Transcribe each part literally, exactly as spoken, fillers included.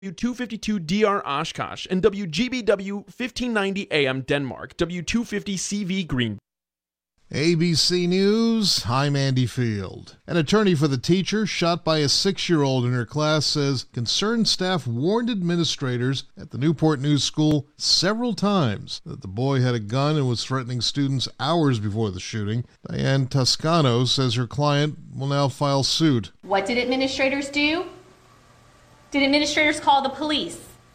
W two fifty-two D R Oshkosh, and W G B W fifteen ninety A M Denmark, W two fifty C V Green. A B C News, I'm Andy Field. An attorney for the teacher shot by a six-year-old in her class says concerned staff warned administrators at the Newport News School several times that the boy had a gun and was threatening students hours before the shooting. Diane Toscano says her client will now file suit. What did administrators do? Did administrators call the police?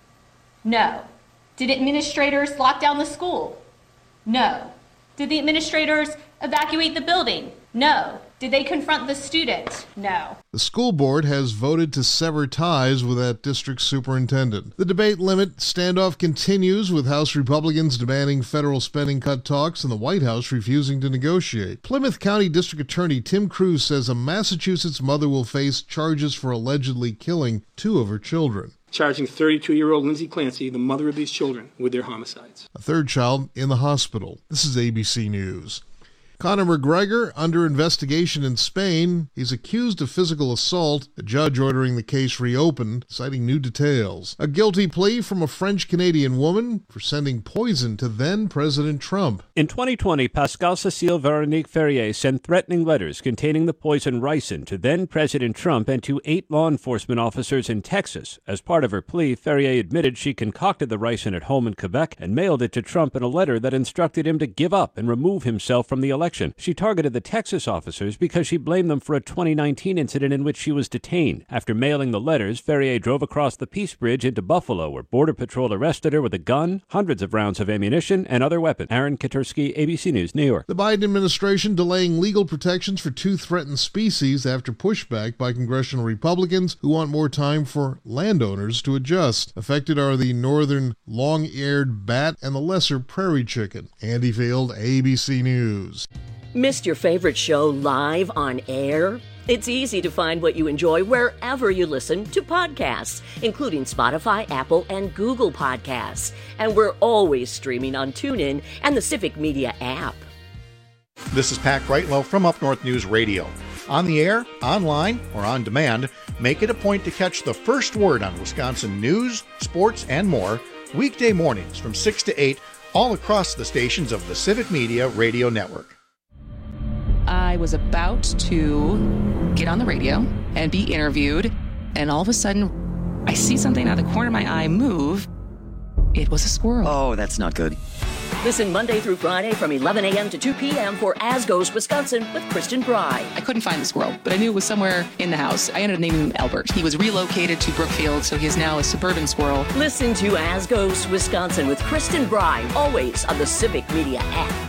No. Did administrators lock down the school? No. Did the administrators evacuate the building? No. Did they confront the student? No. The school board has voted to sever ties with that district superintendent. The debate limit standoff continues, with House Republicans demanding federal spending cut talks and the White House refusing to negotiate. Plymouth County District Attorney Tim Cruz says a Massachusetts mother will face charges for allegedly killing two of her children. Charging thirty-two-year-old Lindsay Clancy, the mother of these children, with their homicides. A third child in the hospital. This is A B C News. Conor McGregor under investigation in Spain. He's accused of physical assault, a judge ordering the case reopened, citing new details. A guilty plea from a French-Canadian woman for sending poison to then-President Trump. In twenty twenty, Pascal Cécile Veronique Ferrier sent threatening letters containing the poison ricin to then-President Trump and to eight law enforcement officers in Texas. As part of her plea, Ferrier admitted she concocted the ricin at home in Quebec and mailed it to Trump in a letter that instructed him to give up and remove himself from the election. She targeted the Texas officers because she blamed them for a twenty nineteen incident in which she was detained. After mailing the letters, Ferrier drove across the Peace Bridge into Buffalo, where Border Patrol arrested her with a gun, hundreds of rounds of ammunition, and other weapons. Aaron Katursky, A B C News, New York. The Biden administration delaying legal protections for two threatened species after pushback by congressional Republicans who want more time for landowners to adjust. Affected are the northern long-eared bat and the lesser prairie chicken. Andy Field, A B C News. Missed your favorite show live on air? It's easy to find what you enjoy wherever you listen to podcasts, including Spotify, Apple, and Google Podcasts. And we're always streaming on TuneIn and the Civic Media app. This is Pat Greitlow from Up North News Radio. On the air, online, or on demand, make it a point to catch the first word on Wisconsin news, sports, and more weekday mornings from six to eight, all across the stations of the Civic Media Radio Network. I was about to get on the radio and be interviewed, and all of a sudden, I see something out of the corner of my eye move. It was a squirrel. Oh, that's not good. Listen Monday through Friday from eleven a.m. to two p.m. for As Goes Wisconsin with Kristen Bry. I couldn't find the squirrel, but I knew it was somewhere in the house. I ended up naming him Albert. He was relocated to Brookfield, so he is now a suburban squirrel. Listen to As Goes Wisconsin with Kristen Bry, always on the Civic Media app.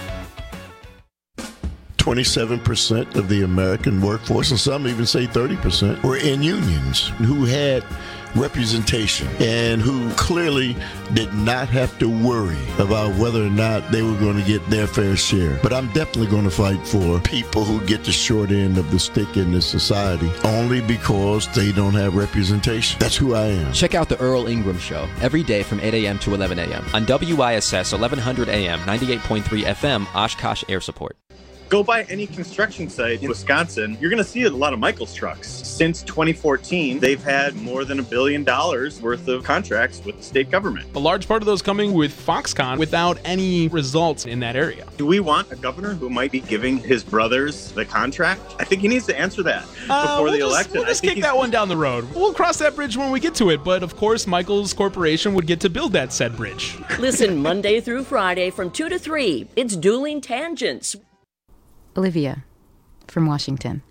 twenty-seven percent of the American workforce, and some even say thirty percent, were in unions who had representation and who clearly did not have to worry about whether or not they were going to get their fair share. But I'm definitely going to fight for people who get the short end of the stick in this society only because they don't have representation. That's who I am. Check out the Earl Ingram Show every day from eight a.m. to eleven a.m. on W I S S eleven hundred A M, ninety-eight point three F M, Oshkosh Air Support. Go by any construction site in Wisconsin, you're going to see a lot of Michaels trucks. Since twenty fourteen, they've had more than a billion dollars worth of contracts with the state government. A large part of those coming with Foxconn without any results in that area. Do we want a governor who might be giving his brothers the contract? I think he needs to answer that uh, before we'll the just, election. We'll just kick that one down the road. We'll cross that bridge when we get to it. But of course, Michaels Corporation would get to build that said bridge. Listen Monday through Friday from two to three. It's Dueling Tangents. Olivia from Washington.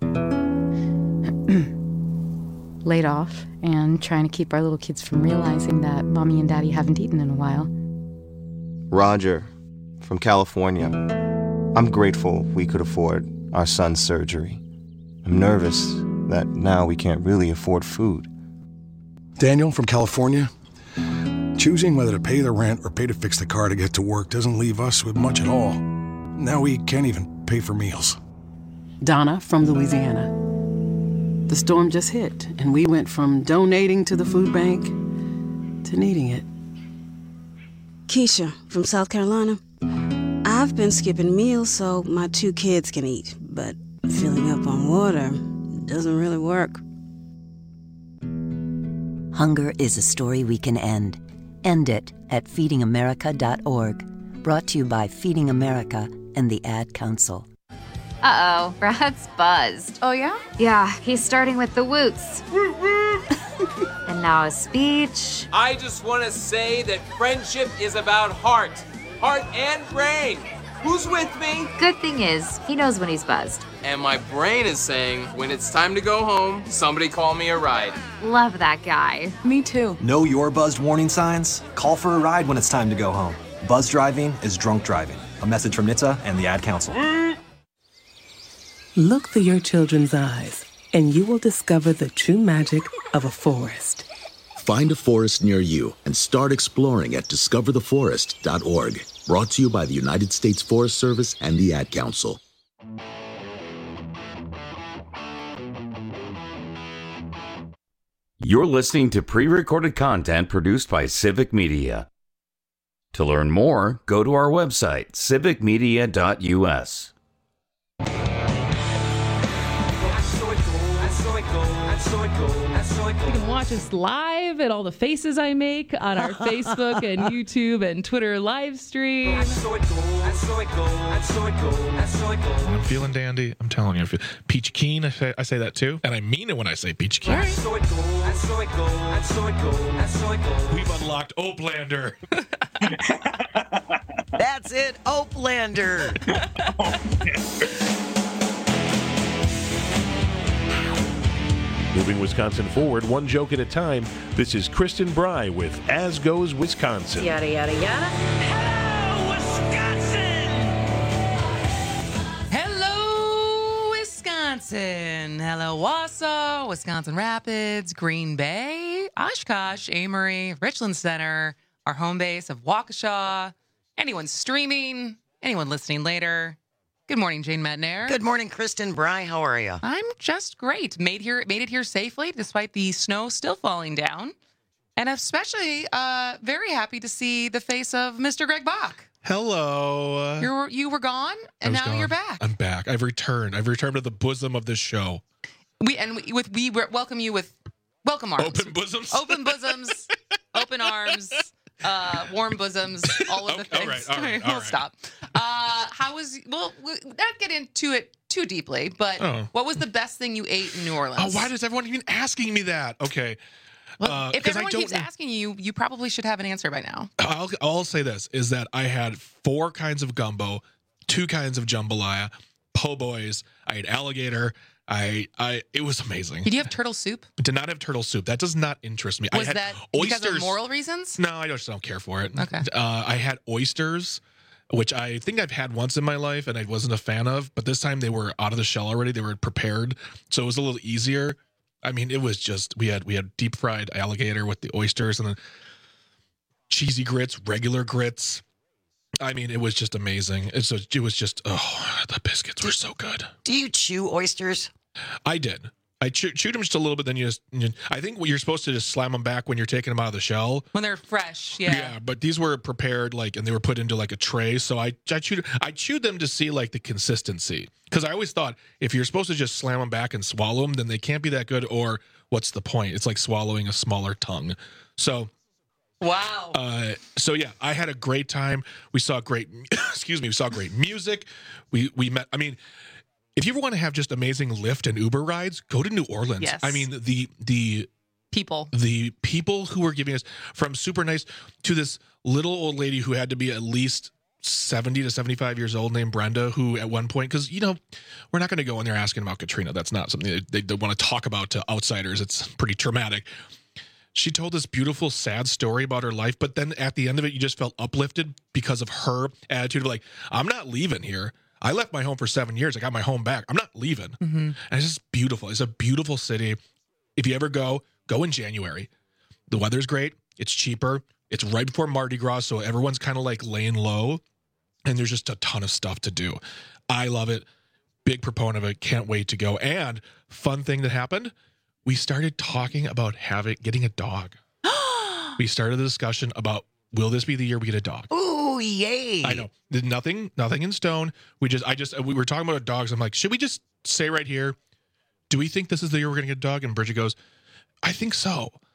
Laid off and trying to keep our little kids from realizing that mommy and daddy haven't eaten in a while. Roger from California. I'm grateful we could afford our son's surgery. I'm nervous that now we can't really afford food. Daniel from California. Choosing whether to pay the rent or pay to fix the car to get to work doesn't leave us with much at all. Now we can't even pay for meals. Donna from Louisiana. The storm just hit, and we went from donating to the food bank to needing it. Keisha from South Carolina. I've been skipping meals so my two kids can eat, but filling up on water doesn't really work. Hunger is a story we can end. End it at feeding america dot org. Brought to you by Feeding America and the Ad Council. Uh-oh, Brad's buzzed. Oh, yeah? Yeah, he's starting with the woots. And now a speech. I just want to say that friendship is about heart. Heart and brain. Who's with me? Good thing is, he knows when he's buzzed. And my brain is saying, when it's time to go home, somebody call me a ride. Love that guy. Me too. Know your buzzed warning signs? Call for a ride when it's time to go home. Buzz driving is drunk driving. A message from N H T S A and the Ad Council. Look through your children's eyes, and you will discover the true magic of a forest. Find a forest near you and start exploring at discover the forest dot org. Brought to you by the United States Forest Service and the Ad Council. You're listening to pre-recorded content produced by Civic Media. To learn more, go to our website, civic media dot u s. You can watch us live at all the faces I make on our Facebook and YouTube and Twitter live stream. I'm feeling dandy. I'm telling you. I'm feel- Peach Keen, I say, I say that too. And I mean it when I say Peach Keen. Right. We've unlocked Oplander. That's it, Oplander. Moving Wisconsin forward, one joke at a time. This is Kristen Bry with As Goes Wisconsin. Yada, yada, yada. Hello, Wisconsin. Hello, Wausau, Wisconsin Rapids, Green Bay, Oshkosh, Amory, Richland Center, our home base of Waukesha. Anyone streaming, anyone listening later. Good morning, Jane Metnair. Good morning, Kristen Bry. How are you? I'm just great. Made here, made it here safely, despite the snow still falling down, and especially uh, very happy to see the face of Mister Greg Bach. Hello. You were you were gone, and now gone. you're back. I'm back. I've returned. I've returned to the bosom of this show. We and we, with we welcome you with welcome arms, open bosoms, open bosoms, open arms. Uh, warm bosoms, all of the okay, things. All right, all right, all we'll right. stop. Uh, how was, well, we'll not get into it too deeply, but Oh. what was the best thing you ate in New Orleans? Oh, why does everyone even asking me that? Okay. Well, Uh, if 'cause I everyone don't keeps know- asking you, you probably should have an answer by now. I'll, I'll say this, is that I had four kinds of gumbo, two kinds of jambalaya, po' boys, I had alligator, I, I, it was amazing. Did you have turtle soup? Did not have turtle soup. That does not interest me. Was I had that oysters. because of moral reasons? No, I just don't care for it. Okay. Uh, I had oysters, which I think I've had once in my life and I wasn't a fan of, but this time they were out of the shell already. They were prepared. So it was a little easier. I mean, it was just, we had, we had deep fried alligator with the oysters and then cheesy grits, regular grits. I mean, it was just amazing. It's a, it was just, oh, the biscuits were so good. Do you chew oysters? I did. I chew, chewed them just a little bit. Then you just, you, I think you're supposed to just slam them back when you're taking them out of the shell. When they're fresh, yeah. Yeah, but these were prepared like, and they were put into like a tray. So I, I chewed, I chewed them to see like the consistency. Because I always thought if you're supposed to just slam them back and swallow them, then they can't be that good. Or what's the point? It's like swallowing a smaller tongue. So. Wow. Uh, so yeah, I had a great time. We saw great, excuse me, we saw great music. We we met. I mean, if you ever want to have just amazing Lyft and Uber rides, go to New Orleans. Yes. I mean, the the people, the people who were giving us, from super nice to this little old lady who had to be at least seventy to seventy-five years old, named Brenda, who at one point, because you know, we're not going to go in there asking about Katrina. That's not something that they, they want to talk about to outsiders. It's pretty traumatic. She told this beautiful, sad story about her life, but then at the end of it, you just felt uplifted because of her attitude of like, I'm not leaving here. I left my home for seven years. I got my home back. I'm not leaving. Mm-hmm. And it's just beautiful. It's a beautiful city. If you ever go, go in January. The weather's great. It's cheaper. It's right before Mardi Gras, so everyone's kind of like laying low, and there's just a ton of stuff to do. I love it. Big proponent of it. Can't wait to go. And fun thing that happened, we started talking about having getting a dog. We started the discussion about, will this be the year we get a dog? Ooh, yay. I know. Did nothing, nothing in stone. We just, I just, we were talking about dogs. I'm like, should we just say right here, do we think this is the year we're going to get a dog? And Bridget goes, I think so.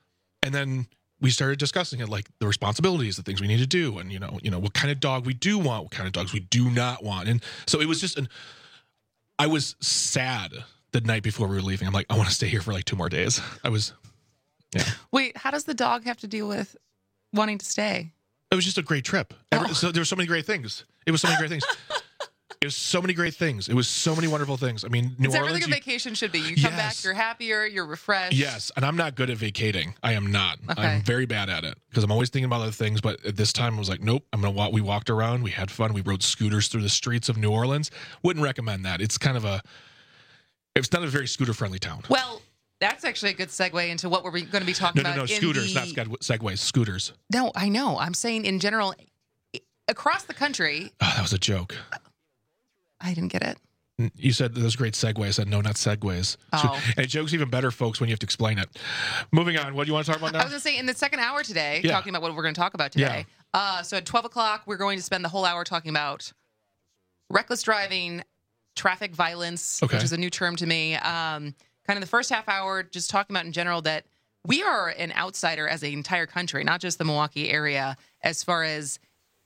And then we started discussing it, like the responsibilities, the things we need to do, and you know, you know, what kind of dog we do want, what kind of dogs we do not want. And so it was just an. I was sad the night before we were leaving. I'm like, I want to stay here for like two more days. I was. Yeah. Wait, how does the dog have to deal with wanting to stay? It was just a great trip. Every, Oh. so there were so many great things. It was so many great things. It was so many great things. It was so many wonderful things. I mean, New It's Orleans. everything a you- vacation should be. You come Yes. back, you're happier, you're refreshed. Yes, and I'm not good at vacating. I am not. Okay. I'm very bad at it because I'm always thinking about other things. But at this time, I was like, nope. I'm gonna walk. We walked around. We had fun. We rode scooters through the streets of New Orleans. Wouldn't recommend that. It's kind of a. It's not a very scooter friendly town. Well, that's actually a good segue into what we're going to be talking No, no, about. no. in Scooters, the- not seg- segways. Scooters. No, I know. I'm saying in general, across the country. Oh, that was a joke. I didn't get it. You said that was a great segue. I said no, not segways. Oh. And joke's even better, folks, when you have to explain it. Moving on. What do you want to talk about now? I was going to say in the second hour today, Yeah. talking about what we're going to talk about today. Uh, so at twelve o'clock, we're going to spend the whole hour talking about reckless driving, traffic violence, Okay. which is a new term to me. Um, kind of the first half hour, just talking about in general that we are an outsider as an entire country, not just the Milwaukee area, as far as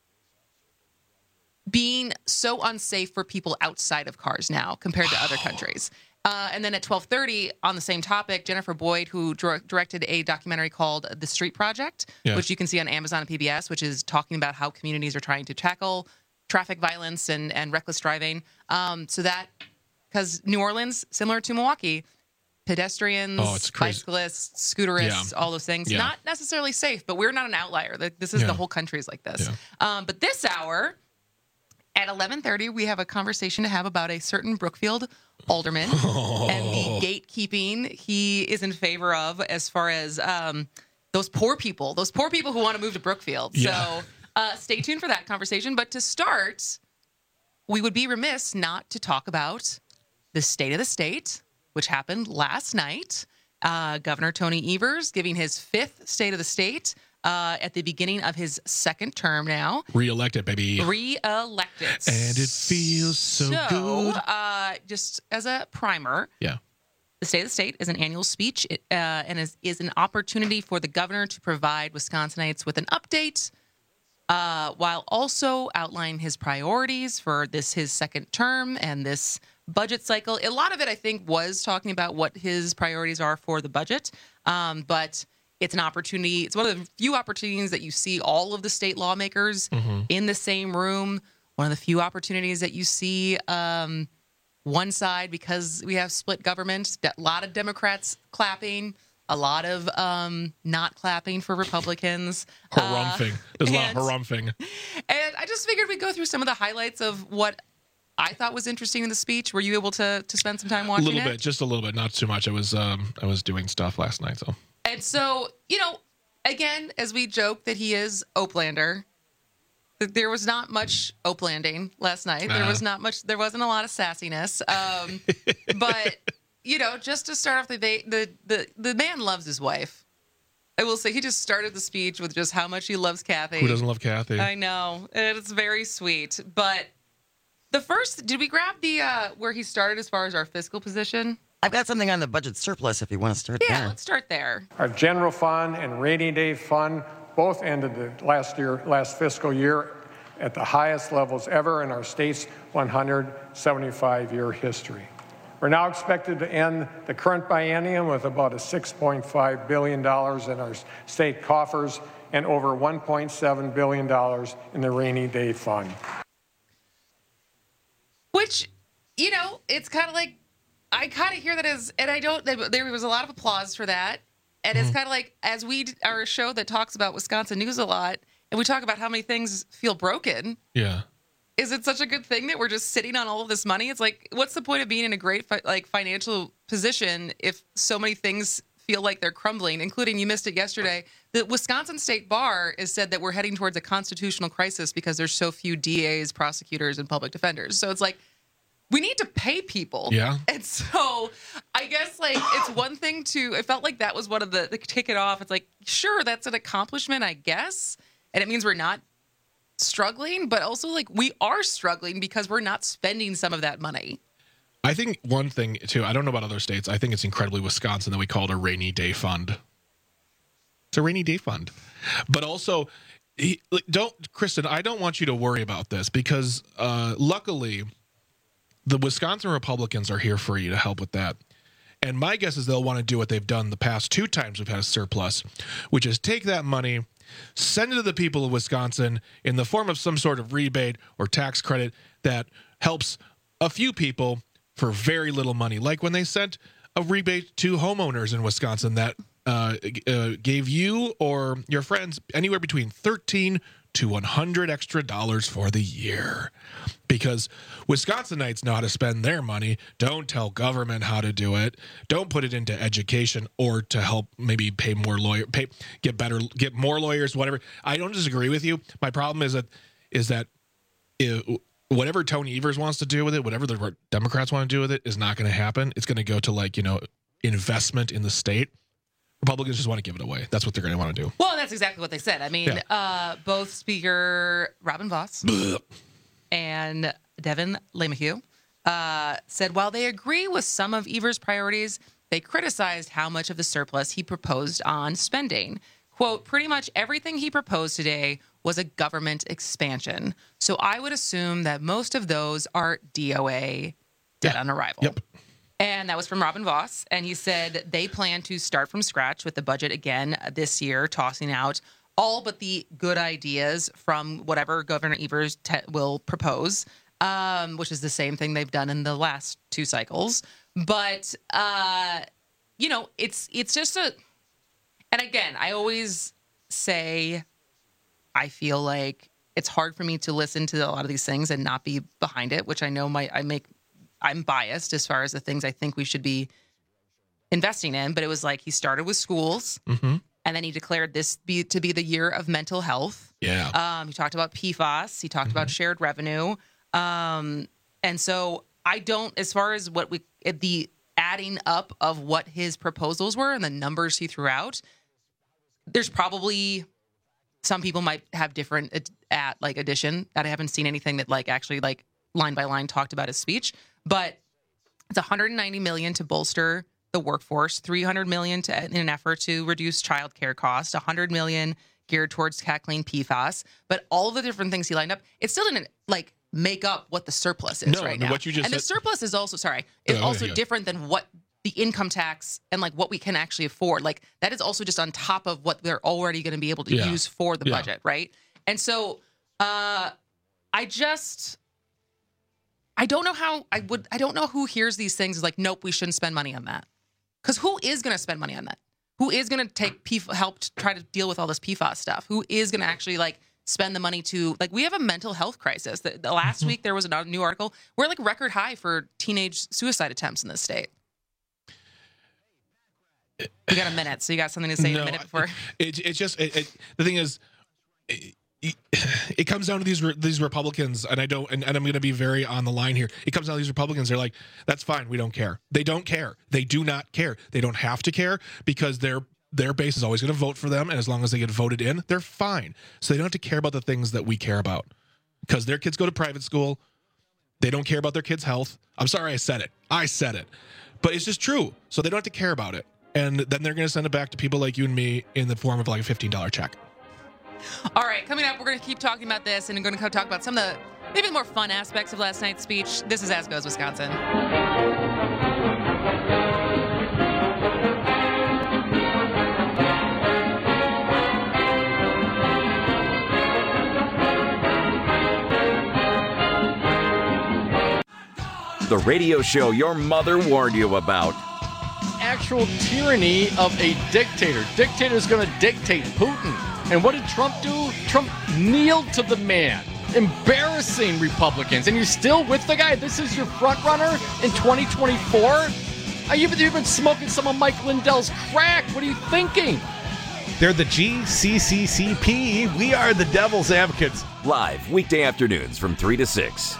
being so unsafe for people outside of cars now compared to other countries. Uh, and then at twelve thirty, on the same topic, Jennifer Boyd, who dir- directed a documentary called The Street Project, Yeah. which you can see on Amazon and P B S, which is talking about how communities are trying to tackle traffic violence and, and reckless driving. Um, so that, because New Orleans, similar to Milwaukee, pedestrians, Oh, it's crazy. bicyclists, scooterists, Yeah. all those things, Yeah. not necessarily safe, but we're not an outlier. Like, This is Yeah. the whole country is like this. Um, but this hour, at eleven thirty, we have a conversation to have about a certain Brookfield alderman and the gatekeeping he is in favor of as far as um, those poor people, those poor people who want to move to Brookfield. Yeah. So uh, stay tuned for that conversation. But to start, we would be remiss not to talk about the state of the state, which happened last night. Uh, Governor Tony Evers giving his fifth state of the state uh, at the beginning of his second term now. Re-elected, baby. Re-elected. And it feels so, good. Uh, just as a primer, Yeah. the State of the State is an annual speech uh, and is, is an opportunity for the governor to provide Wisconsinites with an update uh, while also outlining his priorities for this his second term and this budget cycle. A lot of it, I think, was talking about what his priorities are for the budget, um, but it's an opportunity. It's one of the few opportunities that you see all of the state lawmakers Mhm. in the same room. One of the few opportunities that you see um, one side, because we have split government, a lot of Democrats clapping, a lot of um, not clapping for Republicans. Harumphing. There's a lot of and- harumphing. And I just figured we'd go through some of the highlights of what I thought was interesting in the speech. Were you able to to spend some time A watching little it? bit, just a little bit, not too much. I was um I was doing stuff last night, so And so, you know, again, as we joke that he is Oaklander, th- there was not much Oaklanding last night. There Uh-huh. was not much. There wasn't a lot of sassiness. Um, but you know, just to start off, the day, the the the man loves his wife. I will say he just started the speech with just how much he loves Kathy. who doesn't love Kathy? I know, and it's very sweet. But the first, did we grab the uh, where he started as far as our fiscal position? I've got something on the budget surplus if you want to start Yeah, there. let's start there. Our general fund and rainy day fund both ended the last year, last fiscal year at the highest levels ever in our state's one hundred seventy-five year history. We're now expected to end the current biennium with about a six point five billion dollars in our state coffers and over one point seven billion dollars in the rainy day fund. Which, you know, it's kind of like, I kind of hear that as, and I don't, there was a lot of applause for that. And it's kind of like, as we d- are a show that talks about Wisconsin news a lot, and we talk about how many things feel broken, Yeah. is it such a good thing that we're just sitting on all of this money? It's like, what's the point of being in a great fi- like financial position if so many things feel like they're crumbling, including, you missed it yesterday, the Wisconsin State Bar has said that we're heading towards a constitutional crisis because there's so few D As, prosecutors, and public defenders. So it's like, we need to pay people. Yeah. And so I guess like it's one thing to, it felt like that was one of the, the kick it off. It's like, sure, that's an accomplishment, I guess. And it means we're not struggling, but also like we are struggling because we're not spending some of that money. I think one thing too, I don't know about other states, I think it's incredibly Wisconsin that we call it a rainy day fund. It's a rainy day fund. But also, he, like, don't, Kristen, I don't want you to worry about this because uh, luckily the Wisconsin Republicans are here for you to help with that. And my guess is they'll want to do what they've done the past two times we've had a surplus, which is take that money, send it to the people of Wisconsin in the form of some sort of rebate or tax credit that helps a few people for very little money. Like when they sent a rebate to homeowners in Wisconsin that uh, uh, gave you or your friends anywhere between thirteen to one hundred extra dollars for the year. Because Wisconsinites know how to spend their money. Don't tell government how to do it. Don't put it into education or to help maybe pay more lawyer, pay get better, get more lawyers, whatever. I don't disagree with you. My problem is that is that it, whatever Tony Evers wants to do with it, whatever the Democrats want to do with it, is not going to happen. It's going to go to like you know investment in the state. Republicans just want to give it away. That's what they're going to want to do. Well, that's exactly what they said. I mean, Yeah. uh, both Speaker Robin Voss and Devin LeMahieu uh, said while they agree with some of Evers' priorities, they criticized how much of the surplus he proposed on spending. Quote, pretty much everything he proposed today was a government expansion. So I would assume that most of those are D O A, dead on arrival. Yep. And that was from Robin Voss. And he said they plan to start from scratch with the budget again this year, tossing out all but the good ideas from whatever Governor Evers te- will propose, um, which is the same thing they've done in the last two cycles. But, uh, you know, it's it's just a... And again, I always say I feel like it's hard for me to listen to a lot of these things and not be behind it, which I know my I make... I'm biased as far as the things I think we should be investing in, but it was like he started with schools, mm-hmm. and then he declared this be, to be the year of mental health. Yeah. Um, he talked about P FAS. He talked mm-hmm. about shared revenue. Um, and so I don't, as far as what we, the adding up of what his proposals were and the numbers he threw out, there's probably some people might have different ad, at like addition that I haven't seen anything that like actually like line by line talked about his speech. But it's one hundred ninety million dollars to bolster the workforce, three hundred million dollars to, in an effort to reduce childcare costs, one hundred million dollars geared towards tackling P FAS. But all the different things he lined up, it still didn't like make up what the surplus is No, right no, now. what you just and the said- surplus is also sorry is Oh, also yeah. different than what the income tax and like what we can actually afford. Like that is also just on top of what they're already going to be able to Yeah. use for the Yeah. budget, right? And so uh, I just. I don't know how I would. I don't know who hears these things is like, nope, we shouldn't spend money on that. Because who is going to spend money on that? Who is going to take P help to try to deal with all this P FAS stuff? Who is going to actually like spend the money to like? We have a mental health crisis. The, the last week there was a new article. We're like record high for teenage suicide attempts in this state. You got a minute, so you got something to say in No, a minute before. It, it's just it, it, the thing is, it, it comes down to these re- these Republicans, and I don't, and, and I'm going to be very on the line here. It comes down to these Republicans. They're like, that's fine, we don't care. They don't care. They do not care. They don't have to care because their their base is always going to vote for them, and as long as they get voted in, they're fine. So they don't have to care about the things that we care about because their kids go to private school. They don't care about their kids' health. I'm sorry, I said it. I said it, but it's just true. So they don't have to care about it. And then they're going to send it back to people like you and me in the form of like a fifteen dollars check. All right, coming up, we're going to keep talking about this and we're going to talk about some of the maybe the more fun aspects of last night's speech. This is As Goes Wisconsin. The radio show your mother warned you about. Actual tyranny of a dictator. Dictator's going to dictate Putin. And what did Trump do? Trump kneeled to the man, embarrassing Republicans. And you're still with the guy? This is your front runner in twenty twenty-four? Uh, you've, you've been smoking some of Mike Lindell's crack. What are you thinking? They're the G C C C P. We are the Devil's Advocates. Live weekday afternoons from three to six.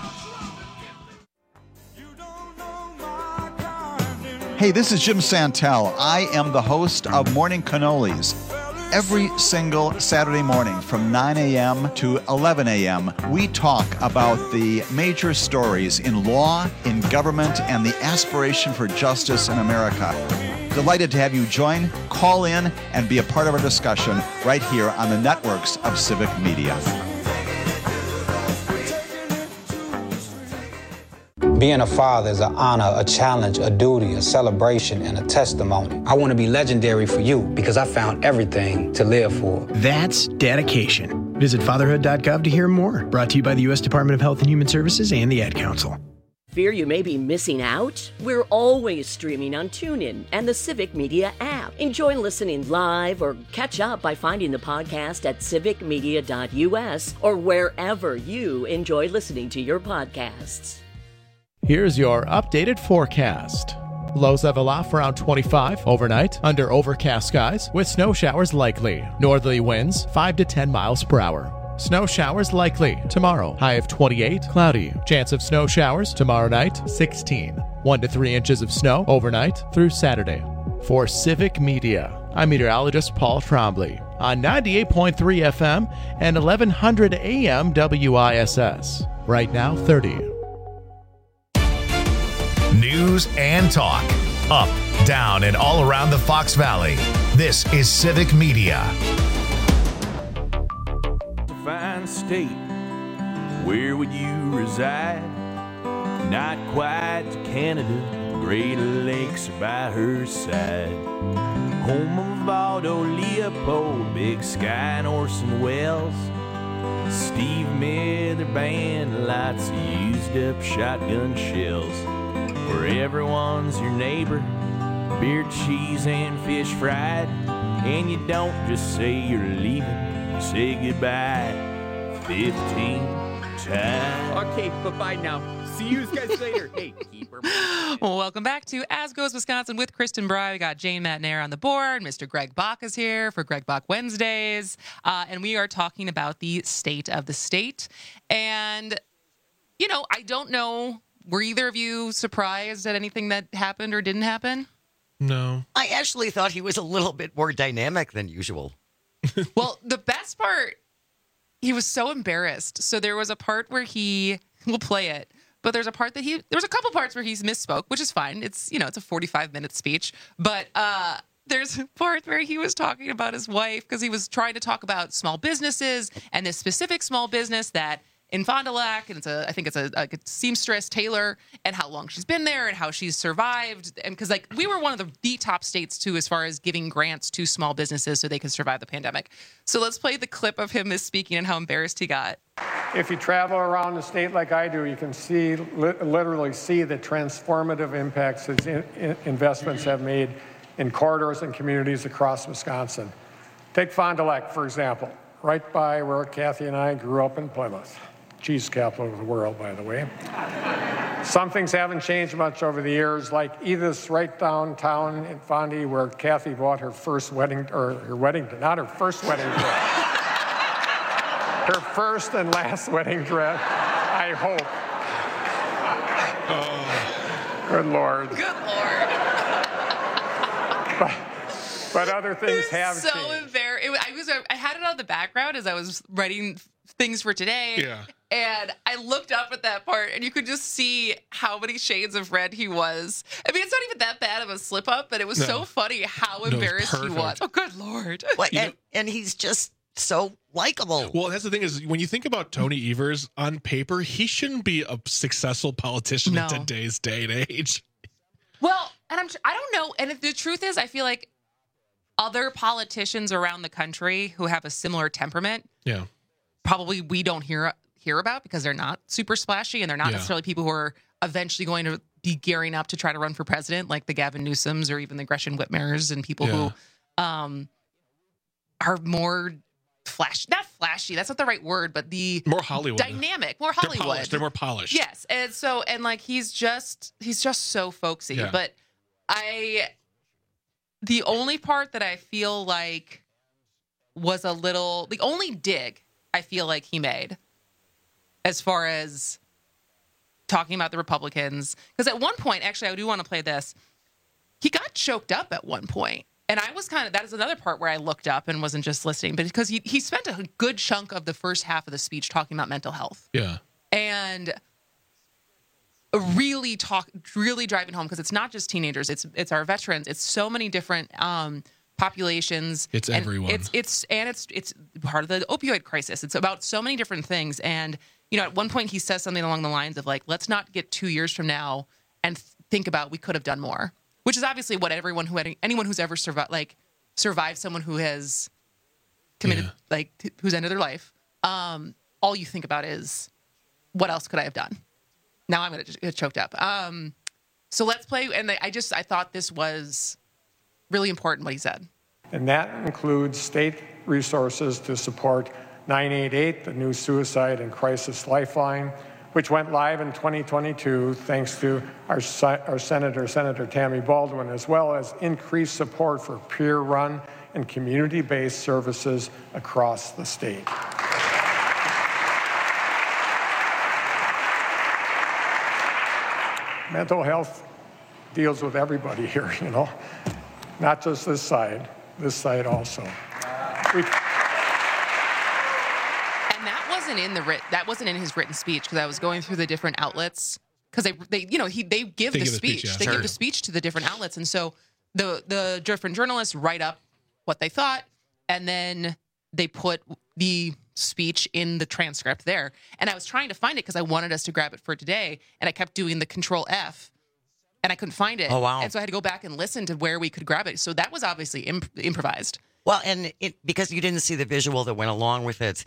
Hey, this is Jim Santel. I am the host of Morning Cannolis. Every single Saturday morning from nine a.m. to eleven a.m., we talk about the major stories in law, in government, and the aspiration for justice in America. Delighted to have you join, call in, and be a part of our discussion right here on the networks of Civic Media. Being a father is an honor, a challenge, a duty, a celebration, and a testimony. I want to be legendary for you because I found everything to live for. That's dedication. Visit fatherhood dot gov to hear more. Brought to you by the U S Department of Health and Human Services and the Ad Council. Fear you may be missing out? We're always streaming on TuneIn and the Civic Media app. Enjoy listening live or catch up by finding the podcast at civic media dot u s or wherever you enjoy listening to your podcasts. Here's your updated forecast. Lows level off around twenty-five overnight under overcast skies with snow showers likely. Northerly winds five to ten miles per hour. Snow showers likely tomorrow. High of twenty-eight, cloudy. Chance of snow showers tomorrow night, sixteen. one to three inches of snow overnight through Saturday. For Civic Media, I'm meteorologist Paul Trombley on ninety-eight point three F M and eleven hundred A M W I S S. Right now, thirty. News and talk. Up, down, and all around the Fox Valley. This is Civic Media. Fine state, where would you reside? Not quite to Canada, Great Lakes are by her side. Home of Valdo, Leopold, Big Sky, and Orson Welles. Steve Miller Band, lots of used up shotgun shells. Where everyone's your neighbor, beer, cheese, and fish fried. And you don't just say you're leaving, you say goodbye fifteen times. Okay, bye-bye now. See you guys later. Hey, keeper. Well, welcome back to As Goes Wisconsin with Kristen Bry. We got Jane Matnair on the board. Mister Greg Bach is here for Greg Bach Wednesdays. Uh, and we are talking about the state of the state. And, you know, I don't know... Were either of you surprised at anything that happened or didn't happen? No. I actually thought he was a little bit more dynamic than usual. Well, the best part, he was so embarrassed. So there was a part where he, we'll play it, but there's a part that he, there was a couple parts where he's misspoke, which is fine. It's, you know, it's a forty-five minute speech, but uh, there's a part where he was talking about his wife because he was trying to talk about small businesses and this specific small business that in Fond du Lac, and it's a, I think it's a, a seamstress tailor, and how long she's been there and how she's survived. And because like we were one of the, the top states too, as far as giving grants to small businesses so they could survive the pandemic. So let's play the clip of him misspeaking and how embarrassed he got. If you travel around the state like I do, you can see, li- literally see the transformative impacts that in, in investments have made in corridors and communities across Wisconsin. Take Fond du Lac, for example, right by where Kathy and I grew up in Plymouth. Cheese capital of the world, by the way. Some things haven't changed much over the years, like Edith's right downtown in Fondy, where Kathy bought her first wedding, or her wedding, not her first wedding dress. Her first and last wedding dress, I hope. Oh. Good Lord. Good Lord. But, but other things have so changed. Embar- it, I was, I had it on the background as I was writing things for today. Yeah. And I looked up at that part, and you could just see how many shades of red he was. I mean, it's not even that bad of a slip up, but it was no. so funny how no, embarrassed he was. Oh, good Lord. Well, and, and he's just so likable. Well, that's the thing is, when you think about Tony Evers on paper, he shouldn't be a successful politician no. in today's day and age. Well, and I'm, I don't know. And if the truth is, I feel like other politicians around the country who have a similar temperament, yeah, probably we don't hear hear about because they're not super splashy and they're not yeah. necessarily people who are eventually going to be gearing up to try to run for president, like the Gavin Newsoms or even the Gretchen Whitmers and people yeah. who um, are more flash, not flashy. That's not the right word, but the more Hollywood, dynamic, more Hollywood. They're polished. They're more polished. Yes, and so and like he's just he's just so folksy. Yeah. But I, the only part that I feel like was a little, the only dig I feel like he made, as far as talking about the Republicans, because at one point, actually, I do want to play this. He got choked up at one point. And I was kind of, that is another part where I looked up and wasn't just listening, but because he, he spent a good chunk of the first half of the speech talking about mental health. Yeah. And really talk, really driving home, because it's not just teenagers, it's it's our veterans, it's so many different um, populations. It's and everyone. It's it's and it's it's part of the opioid crisis. It's about so many different things. And you know, at one point he says something along the lines of like, let's not get two years from now and think about we could have done more, which is obviously what everyone who had anyone who's ever survived like survived someone who has committed Yeah. like t- who's ended their life. Um, all you think about is what else could I have done? Now I'm going to get choked up. Um, so let's play. And I just, I thought this was really important what he said. And that includes state resources to support nine eight eight, the new suicide and crisis lifeline, which went live in twenty twenty-two thanks to our, our Senator, Senator Tammy Baldwin, as well as increased support for peer-run and community-based services across the state. Mental health deals with everybody here, you know, not just this side, this side also. We- And that wasn't in the writ- that wasn't in his written speech, because I was going through the different outlets, because they they you know he they give They the give a speech, speech, yeah. they Sure. give the speech to the different outlets, and so the the different journalists write up what they thought, and then they put the speech in the transcript there. And I was trying to find it because I wanted us to grab it for today, and I kept doing the Control F, and I couldn't find it. Oh, wow. And so I had to go back and listen to where we could grab it. So that was obviously imp- improvised. Well, and it, because you didn't see the visual that went along with it,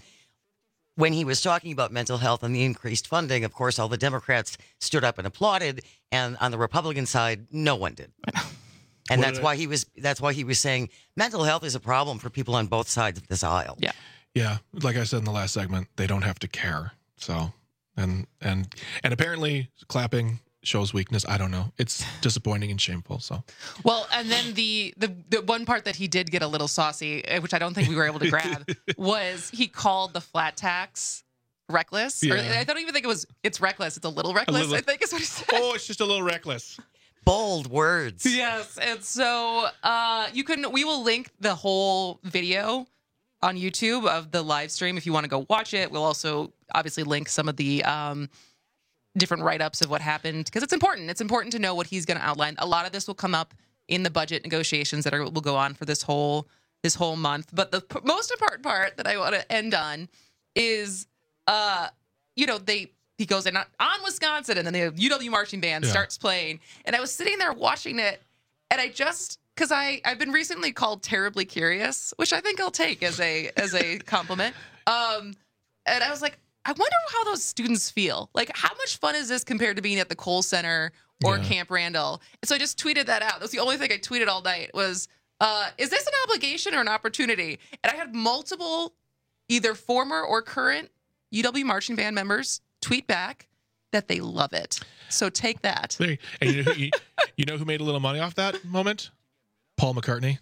when he was talking about mental health and the increased funding, of course, all the Democrats stood up and applauded, and on the Republican side, no one did. And What that's did I- why he was that's why he was saying mental health is a problem for people on both sides of this aisle. Yeah. Yeah, like I said in the last segment, they don't have to care. So, and and and apparently clapping shows weakness. I don't know. It's disappointing and shameful. So, Well, and then the, the the one part that he did get a little saucy, eh, which I don't think we were able to grab, was he called the flat tax reckless. Or, Yeah. I don't even think it was, it's reckless. It's a little reckless, little- I think is what he said. oh, it's just a little reckless. Bold words. Yes. And so uh, you can, we will link the whole video on YouTube of the live stream if you want to go watch it. We'll also obviously link some of the um, different write-ups of what happened, because it's important. It's important to know what he's going to outline. A lot of this will come up in the budget negotiations that are, will go on for this whole this whole month. But the p- most important part that I want to end on is, uh, you know, they he goes in on, on Wisconsin, and then the U W marching band Yeah. starts playing, and I was sitting there watching it, and I just because I I've been recently called terribly curious, which I think I'll take as a as a compliment. Um, and I was like, I wonder how those students feel. Like, how much fun is this compared to being at the Kohl Center or Yeah. Camp Randall? And so I just tweeted that out. That's the only thing I tweeted all night was, uh, is this an obligation or an opportunity? And I had multiple, either former or current U W marching band members tweet back that they love it. So take that. There, and you know, who, you, you know who made a little money off that moment? Paul McCartney.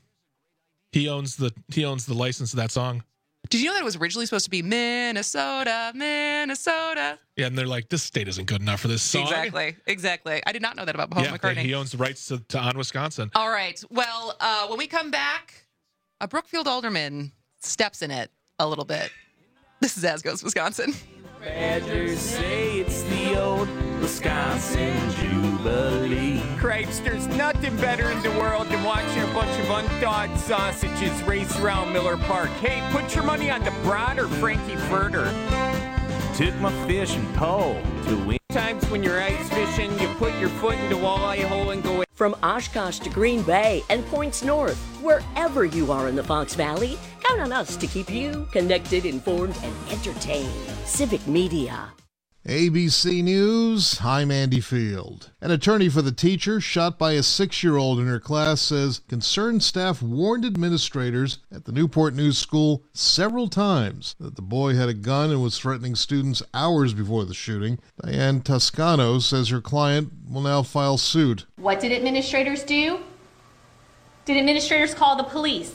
He owns the he owns the license to that song. Did you know that it was originally supposed to be Minnesota, Minnesota? Yeah, and they're like, this state isn't good enough for this song. Exactly, exactly. I did not know that about Paul yeah, McCartney. they- he owns the rights to, to On Wisconsin. All right. Well, uh, when we come back, a Brookfield alderman steps in it a little bit. This is As Goes Wisconsin. Badgers say it's the old Wisconsin Jubilee. Cripes, there's nothing better in the world than watching a bunch of unthawed sausages race around Miller Park. Hey, put your money on the Broad or Frankie Furter. Took my fishing pole to win. Times when you're ice fishing, you put your foot in the walleye hole and go. From Oshkosh to Green Bay and points north, wherever you are in the Fox Valley, count on us to keep you connected, informed, and entertained. Civic Media. A B C News, I'm Andy Field. An attorney for the teacher shot by a six-year-old in her class says concerned staff warned administrators at the Newport News School several times that the boy had a gun and was threatening students hours before the shooting. Diane Toscano says her client will now file suit. What did administrators do? Did administrators call the police?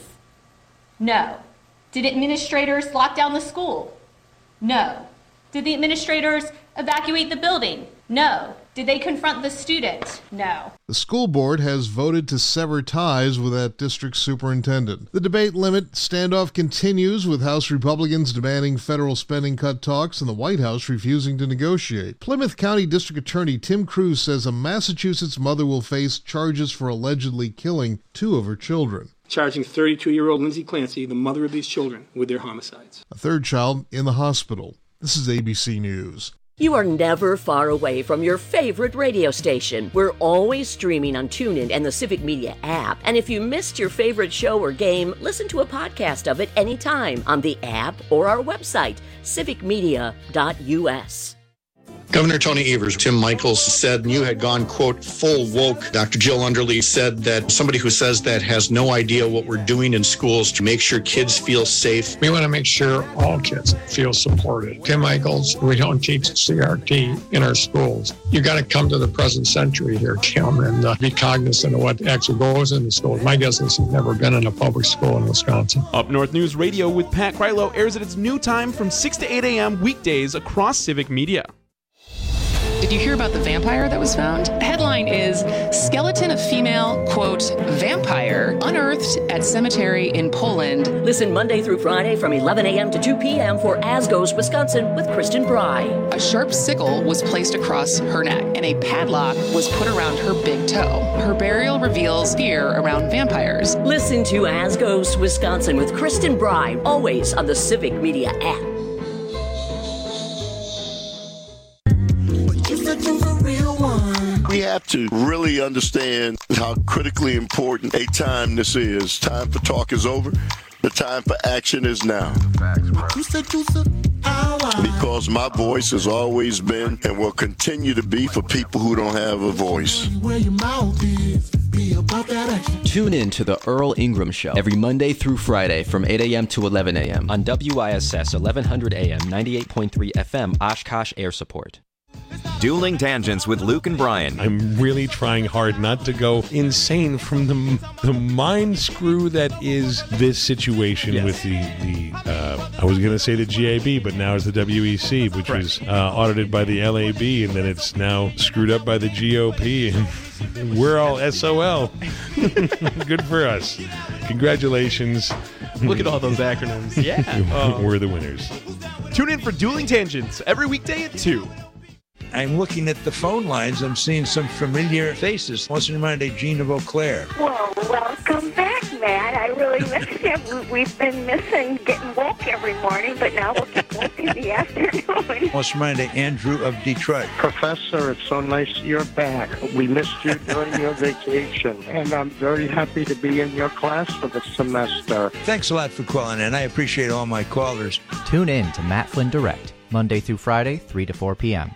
No. Did administrators lock down the school? No. Did the administrators evacuate the building? No. Did they confront the student? No. The school board has voted to sever ties with that district superintendent. The debate limit standoff continues, with House Republicans demanding federal spending cut talks and the White House refusing to negotiate. Plymouth County District Attorney Tim Cruz says a Massachusetts mother will face charges for allegedly killing two of her children. Charging thirty-two-year-old Lindsay Clancy, the mother of these children, with their homicides. A third child in the hospital. This is A B C News. You are never far away from your favorite radio station. We're always streaming on TuneIn and the Civic Media app. And if you missed your favorite show or game, listen to a podcast of it anytime on the app or our website, civic media dot u s. Governor Tony Evers, Tim Michaels said you had gone, quote, full woke. Doctor Jill Underly said that somebody who says that has no idea what we're doing in schools to make sure kids feel safe. We want to make sure all kids feel supported. Tim Michaels, we don't teach C R T in our schools. You got to come to the present century here, Tim, and uh, be cognizant of what actually goes in the schools. My guess is he's never been in a public school in Wisconsin. Up North News Radio with Pat Krylo airs at its new time from six to eight a.m. weekdays across Civic Media. Did you hear about the vampire that was found? Headline is Skeleton of Female, quote, Vampire Unearthed at Cemetery in Poland. Listen Monday through Friday from eleven a.m. to two p.m. for As Goes Wisconsin with Kristen Bry. A sharp sickle was placed across her neck and a padlock was put around her big toe. Her burial reveals fear around vampires. Listen to As Goes Wisconsin with Kristen Bry, always on the Civic Media app. We have to really understand how critically important a time this is. Time for talk is over. The time for action is now. Because my voice has always been and will continue to be for people who don't have a voice. Tune in to the Earl Ingram Show every Monday through Friday from eight a.m. to eleven a.m. on W I S S eleven hundred A M ninety-eight point three F M Oshkosh Air Support. Dueling Tangents with Luke and Brian. I'm really trying hard not to go insane from the the mind screw that is this situation yes. with the, the uh, I was going to say the G A B, but now it's the W E C, which right. was uh, audited by the L A B, and then it's now screwed up by the G O P, and we're all S O L. Good for us. Congratulations. Look at all those acronyms. Yeah. Oh. We're the winners. Tune in for Dueling Tangents every weekday at two. I'm looking at the phone lines. I'm seeing some familiar faces. What's in mind, Jean of Eau Claire? Well, welcome back, Matt. I really miss you. We've been missing getting woke every morning, but now we'll get woke in the afternoon. What's in mind, Andrew of Detroit? Professor, it's so nice you're back. We missed you during your vacation, and I'm very happy to be in your class for the semester. Thanks a lot for calling in. I appreciate all my callers. Tune in to Matt Flynn Direct, Monday through Friday, three to four p.m.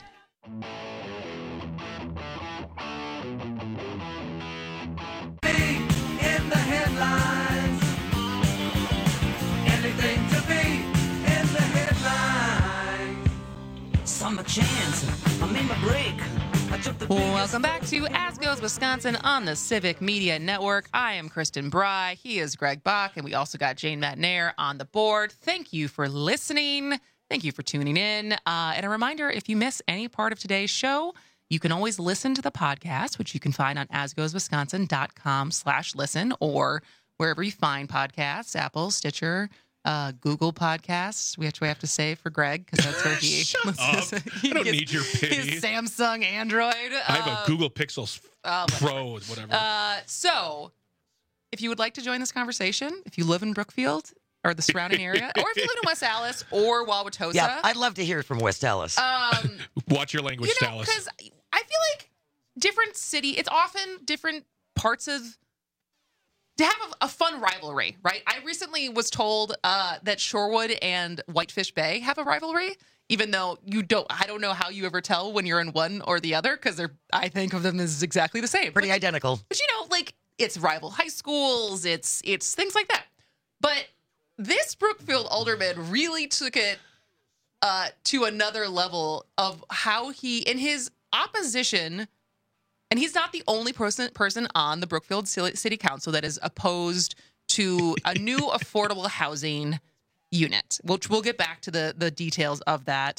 Chance. I made my break. Welcome back to As Goes Wisconsin on the Civic Media Network. I am Kristen Bry. He is Greg Bach, and we also got Jane Matnair on the board. Thank you for listening. Thank you for tuning in. Uh, and a reminder, if you miss any part of today's show, you can always listen to the podcast, which you can find on asgoeswisconsin.com slash listen or wherever you find podcasts, Apple, Stitcher, Uh, Google Podcasts, which we have to say for Greg, because that's where he... Shut up. he I don't gets need your pity. His Samsung Android. I have uh, a Google Pixel uh, Pro, whatever. Uh, so, if you would like to join this conversation, if you live in Brookfield or the surrounding area, or if you live in West Allis or Wauwatosa... Yeah, I'd love to hear it from West Allis. Um, Watch your language, you know, Dallas. Because I feel like different city... It's often different parts of... To have a, a fun rivalry, right? I recently was told uh, that Shorewood and Whitefish Bay have a rivalry, even though you don't. I don't know how you ever tell when you're in one or the other, because they're. I think of them as exactly the same, pretty but, identical. But you know, like it's rival high schools, it's it's things like that. But this Brookfield alderman really took it uh, to another level of how he, in his opposition. And he's not the only person person on the Brookfield City Council that is opposed to a new affordable housing unit, which we'll get back to the, the details of that.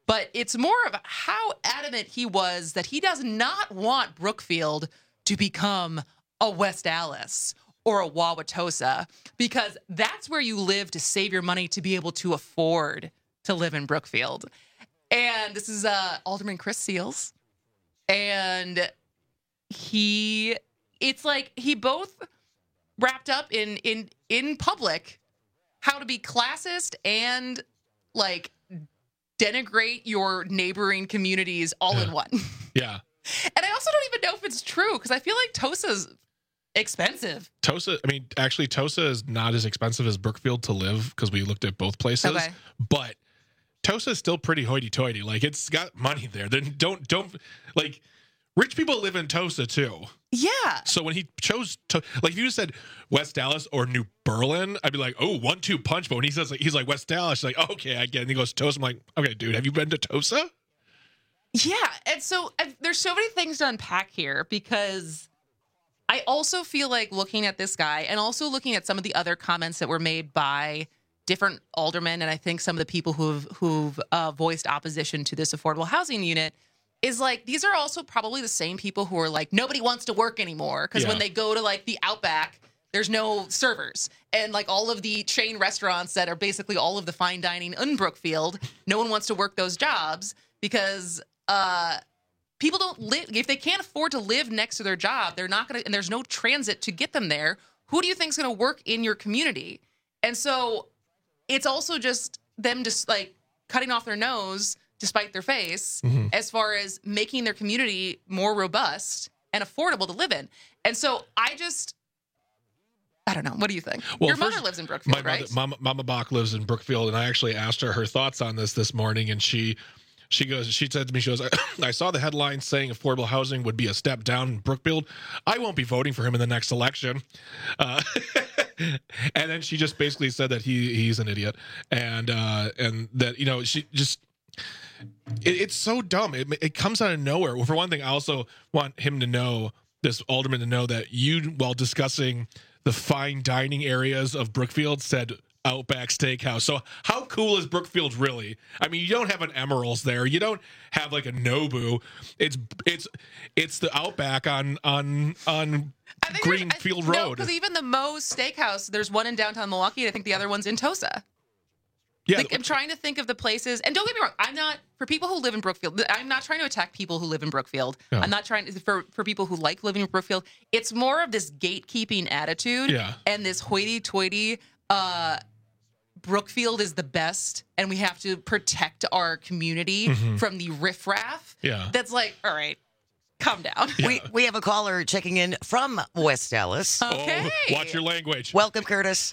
but it's more of how adamant he was that he does not want Brookfield to become a West Allis or a Wauwatosa, because that's where you live to save your money to be able to afford to live in Brookfield. And this is uh, Alderman Chris Seals. And he, it's like he both wrapped up in in in public how to be classist and like denigrate your neighboring communities all yeah. in one. Yeah. And I also don't even know if it's true, because I feel like Tosa's expensive. Tosa, I mean, actually, Tosa is not as expensive as Brookfield to live, because we looked at both places. Okay. But Tosa is still pretty hoity-toity. Like, it's got money there. Then don't don't like rich people live in Tosa too. Yeah. So when he chose to, like, if you said West Dallas or New Berlin, I'd be like, oh, one two punch. But when he says like he's like West Dallas, like, oh, okay, I get it. And he goes Tosa. I'm like, okay, dude, have you been to Tosa? Yeah, and so uh, there's so many things to unpack here, because I also feel like looking at this guy and also looking at some of the other comments that were made by different aldermen, and I think some of the people who've who've uh, voiced opposition to this affordable housing unit, is like these are also probably the same people who are like, nobody wants to work anymore, because Yeah. when they go to like the Outback, there's no servers, and like all of the chain restaurants that are basically all of the fine dining in Brookfield, no one wants to work those jobs because uh, people don't live, if they can't afford to live next to their job, they're not going to, and there's no transit to get them there. Who do you think is going to work in your community? And so it's also just them just like cutting off their nose despite their face, mm-hmm. as far as making their community more robust and affordable to live in. And so I just, I don't know. What do you think? Well, Your first, mother lives in Brookfield, my right? Mother, Mama, Mama Bach lives in Brookfield, and I actually asked her her thoughts on this this morning, and she she goes, she said to me, she goes, I saw the headline saying affordable housing would be a step down in Brookfield. I won't be voting for him in the next election. Uh, and then she just basically said that he he's an idiot, and uh, and that, you know, she just. It, it's so dumb. It, it comes out of nowhere. Well, for one thing, I also want him to know, this alderman to know, that you, while discussing the fine dining areas of Brookfield, said Outback Steakhouse. So how cool is Brookfield really? I mean, you don't have an Emeril's there. You don't have like a Nobu. It's it's it's the Outback on on on Greenfield I, Road. No, because even the Moe's Steakhouse, there's one in downtown Milwaukee, and I think the other one's in Tosa. Yeah. Like, I'm trying to think of the places, and don't get me wrong, I'm not, for people who live in Brookfield, I'm not trying to attack people who live in Brookfield. No. I'm not trying to, for, for people who like living in Brookfield, it's more of this gatekeeping attitude Yeah. and this hoity-toity, uh, Brookfield is the best, and we have to protect our community Mhm. from the riffraff. Yeah. That's like, all right, calm down. We we have a caller checking in from West Dallas. Okay. Oh, watch your language. Welcome, Curtis.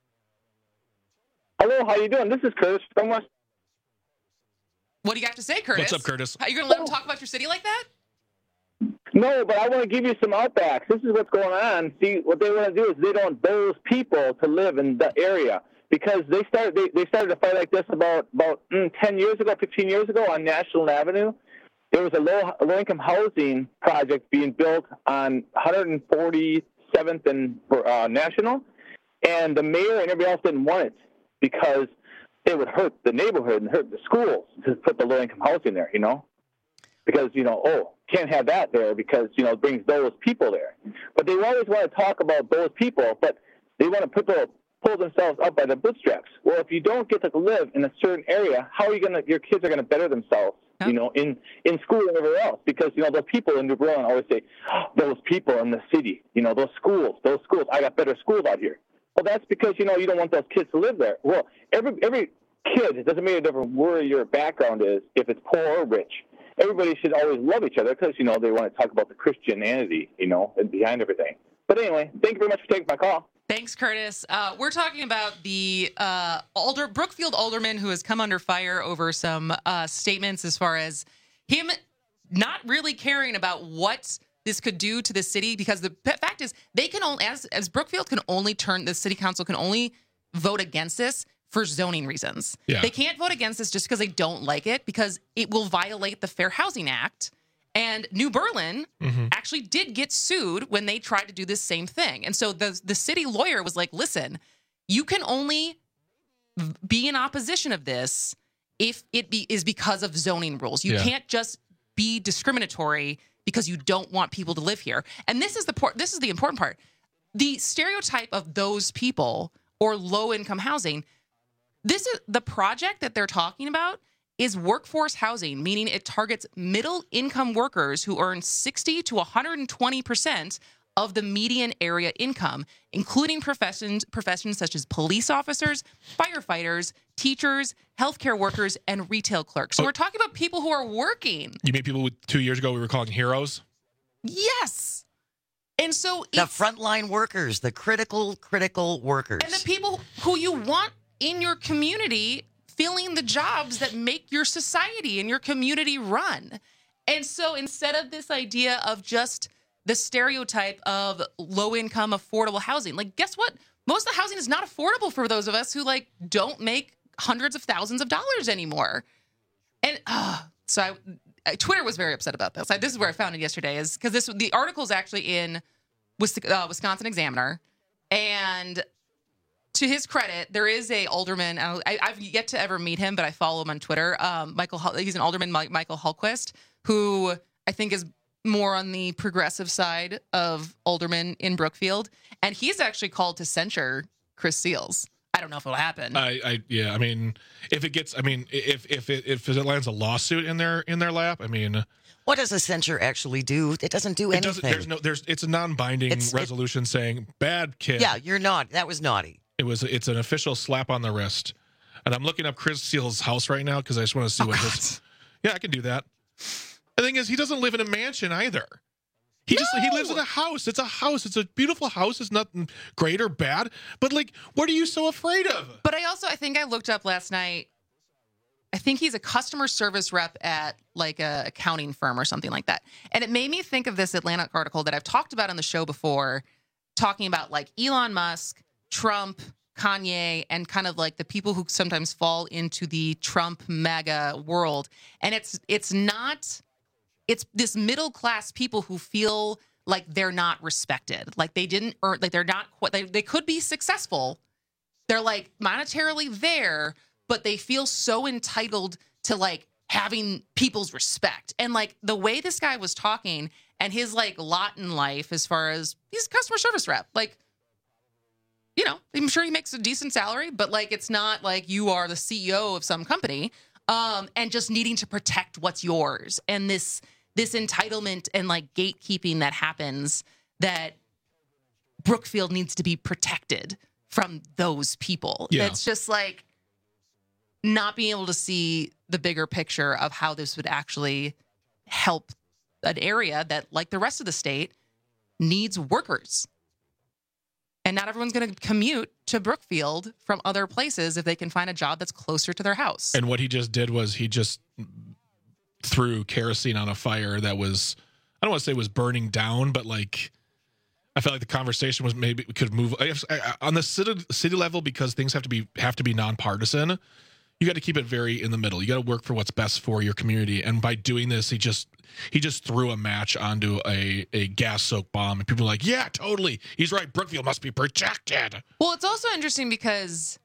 Hello, how you doing? This is Curtis from West. What do you have to say, Curtis? What's up, Curtis? Are you going to let him talk about your city like that? No, but I want to give you some outbacks. This is what's going on. See, what they want to do is they don't want those people to live in the area, because they started they, they started a fight like this about about mm, ten years ago, fifteen years ago on National Avenue. There was a low low income housing project being built on one forty-seventh and uh, National, and the mayor and everybody else didn't want it, because it would hurt the neighborhood and hurt the schools to put the low-income housing there, you know? Because, you know, oh, can't have that there because, you know, it brings those people there. But they always want to talk about those people, but they want to put the, pull themselves up by the bootstraps. Well, if you don't get to live in a certain area, how are you going to, your kids are going to better themselves, you know, in, in school and everywhere else? Because, you know, the people in New Berlin always say, oh, those people in the city, you know, those schools, those schools, I got better schools out here. Well, that's because, you know, you don't want those kids to live there. Well, every every kid, it doesn't make a difference where your background is, if it's poor or rich. Everybody should always love each other because, you know, they want to talk about the Christianity, you know, and behind everything. But anyway, thank you very much for taking my call. Thanks, Curtis. Uh, we're talking about the uh, Alder Brookfield alderman who has come under fire over some uh, statements as far as him not really caring about what this could do to the city, because the fact is they can only, as, as Brookfield can only turn, the city council can only vote against this for zoning reasons. Yeah. They can't vote against this just because they don't like it, because it will violate the Fair Housing Act. And New Berlin Mhm. actually did get sued when they tried to do this same thing. And so the the city lawyer was like, listen, you can only be in opposition of this if it be is because of zoning rules. You Yeah. can't just be discriminatory because you don't want people to live here. And this is the por- this is the important part. The stereotype of those people or low-income housing, this is the project that they're talking about is workforce housing, meaning it targets middle-income workers who earn sixty to one hundred twenty percent of the median area income, including professions professions such as police officers, firefighters, teachers, healthcare workers, and retail clerks. So Oh. we're talking about people who are working. You mean people with two years ago we were calling heroes? Yes. And so The frontline workers, the critical, critical workers. and the people who you want in your community filling the jobs that make your society and your community run. And so instead of this idea of just the stereotype of low income affordable housing, like guess what? Most of the housing is not affordable for those of us who like don't make hundreds of thousands of dollars anymore. And uh, so I, I, Twitter was very upset about this. I, this is where I found it yesterday, is because this the article is actually in Wis- uh, Wisconsin Examiner, and to his credit, there is a alderman. I, I've yet to ever meet him, but I follow him on Twitter. Um, Michael, Hul- he's an alderman, Mike, Michael Hultquist, who I think is more on the progressive side of aldermen in Brookfield, and he's actually called to censure Chris Seals. I don't know if it'll happen. I, I yeah, I mean, if it gets, I mean, if if it if it lands a lawsuit in their in their lap, I mean, What does a censure actually do? It doesn't do it anything. doesn't. There's no. There's. It's a non-binding It's- it- resolution saying bad kid. Yeah, you're not. That was naughty. It was. It's an official slap on the wrist. And I'm looking up Chris Seals' house right now because I just want to see Oh, what God. his. Yeah, I can do that. The thing is, he doesn't live in a mansion either. He just he lives in a house. It's a house. It's a beautiful house. It's nothing great or bad. But like, what are you so afraid of? But I also, I think I looked up last night. I think he's a customer service rep at like a accounting firm or something like that. And it made me think of this Atlantic article that I've talked about on the show before, talking about like Elon Musk, Trump, Kanye, and kind of like the people who sometimes fall into the Trump MAGA world. And it's it's not, it's this middle class people who feel like they're not respected, like they didn't earn, like they're not, quite- they, they could be successful. They're like monetarily there, but they feel so entitled to like having people's respect. And like the way this guy was talking and his like lot in life, as far as he's a customer service rep, like, you know, I'm sure he makes a decent salary, but like it's not like you are the C E O of some company, um, and just needing to protect what's yours. And this this entitlement and like gatekeeping that happens, that Brookfield needs to be protected from those people. Yeah. It's just like not being able to see the bigger picture of how this would actually help an area that, like the rest of the state, needs workers. And not everyone's going to commute to Brookfield from other places if they can find a job that's closer to their house. And what he just did was he just threw kerosene on a fire that was, I don't want to say was burning down, but like, I felt like the conversation was maybe we could move I, I, on the city, city level, because things have to be have to be nonpartisan. You got to keep it very in the middle. You got to work for what's best for your community. And by doing this, he just he just threw a match onto a a gas soaked bomb, and people are like, "Yeah, totally. He's right. Brookfield must be protected." Well, it's also interesting because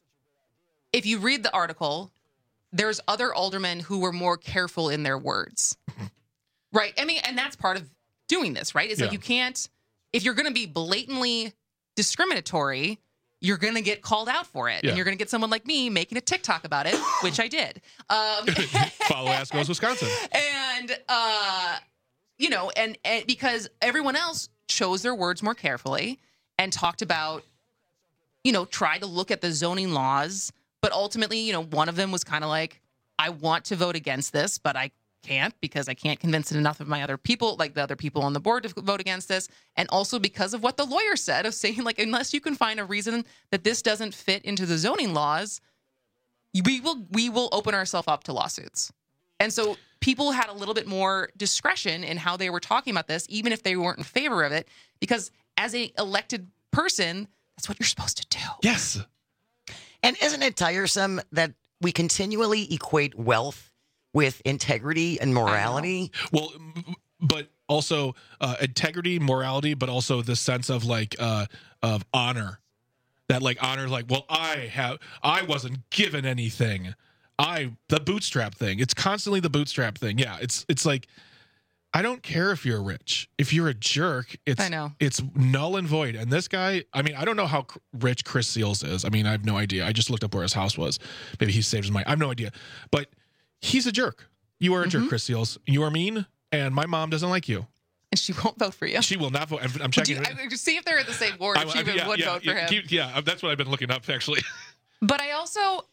if you read the article, there's other aldermen who were more careful in their words, right? I mean, and that's part of doing this, right? It's Yeah. like you can't, if you're going to be blatantly discriminatory, you're going to get called out for it. Yeah. And you're going to get someone like me making a TikTok about it, which I did. Um, Follow Ass Goes Wisconsin. and, uh, you know, and, and because everyone else chose their words more carefully and talked about, you know, try to look at the zoning laws. But ultimately, you know, one of them was kind of like, I want to vote against this, but I can't because I can't convince enough of my other people, like the other people on the board, to vote against this. And also because of what the lawyer said of saying, like, unless you can find a reason that this doesn't fit into the zoning laws, we will we will open ourselves up to lawsuits. And so people had a little bit more discretion in how they were talking about this, even if they weren't in favor of it, because as an elected person, that's what you're supposed to do. Yes. And isn't it tiresome that we continually equate wealth with integrity and morality? Well, m- but also uh, integrity, morality, but also the sense of like uh, of honor. That like honor, like, well, I have, I wasn't given anything. I the bootstrap thing. It's constantly the bootstrap thing. Yeah, it's it's like I don't care if you're rich. If you're a jerk, it's I know. it's null and void. And this guy, I mean, I don't know how cr- rich Chris Seals is. I mean, I have no idea. I just looked up where his house was. Maybe he saved his money. I have no idea. But he's a jerk. You are a Mm-hmm. jerk, Chris Seals. You are mean, and my mom doesn't like you. And she won't vote for you. She will not vote. I'm, I'm Would checking. you, I, see if they're in the same ward. I- If she I- even yeah, would yeah, vote for yeah, him. keep- yeah, that's what I've been looking up, actually. But I also,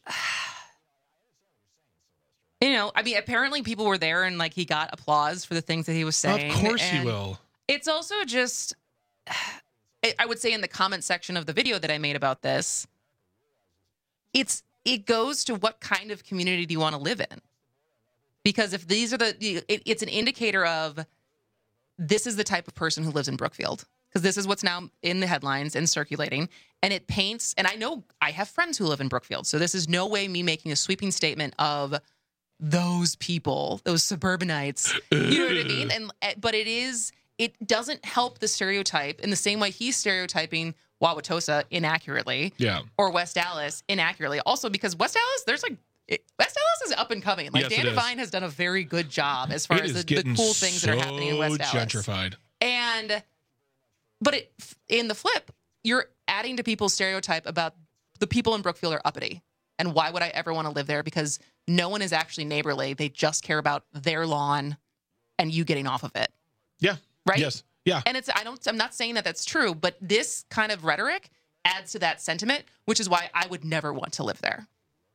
you know, I mean, apparently people were there and like he got applause for the things that he was saying. Of course he and will. It's also just, I would say in the comment section of the video that I made about this, it's it goes to what kind of community do you want to live in? Because if these are the, it, it's an indicator of this is the type of person who lives in Brookfield. Because this is what's now in the headlines and circulating. And it paints, and I know I have friends who live in Brookfield. So this is no way me making a sweeping statement of those people, those suburbanites. You know what I mean? And but it is, it doesn't help the stereotype in the same way he's stereotyping Wauwatosa inaccurately. Yeah. Or West Dallas inaccurately. Also because West Dallas, there's like, it, West Dallas is up and coming. Like Yes, Dan it is. Devine has done a very good job as far It as is the, the getting cool things that are happening in West so Dallas. gentrified. And, but it, in the flip, you're adding to people's stereotype about the people in Brookfield are uppity. And why would I ever want to live there? Because no one is actually neighborly. They just care about their lawn and you getting off of it. Yeah. Right? Yes. Yeah. And it's, I don't, I'm not saying that that's true, but this kind of rhetoric adds to that sentiment, which is why I would never want to live there.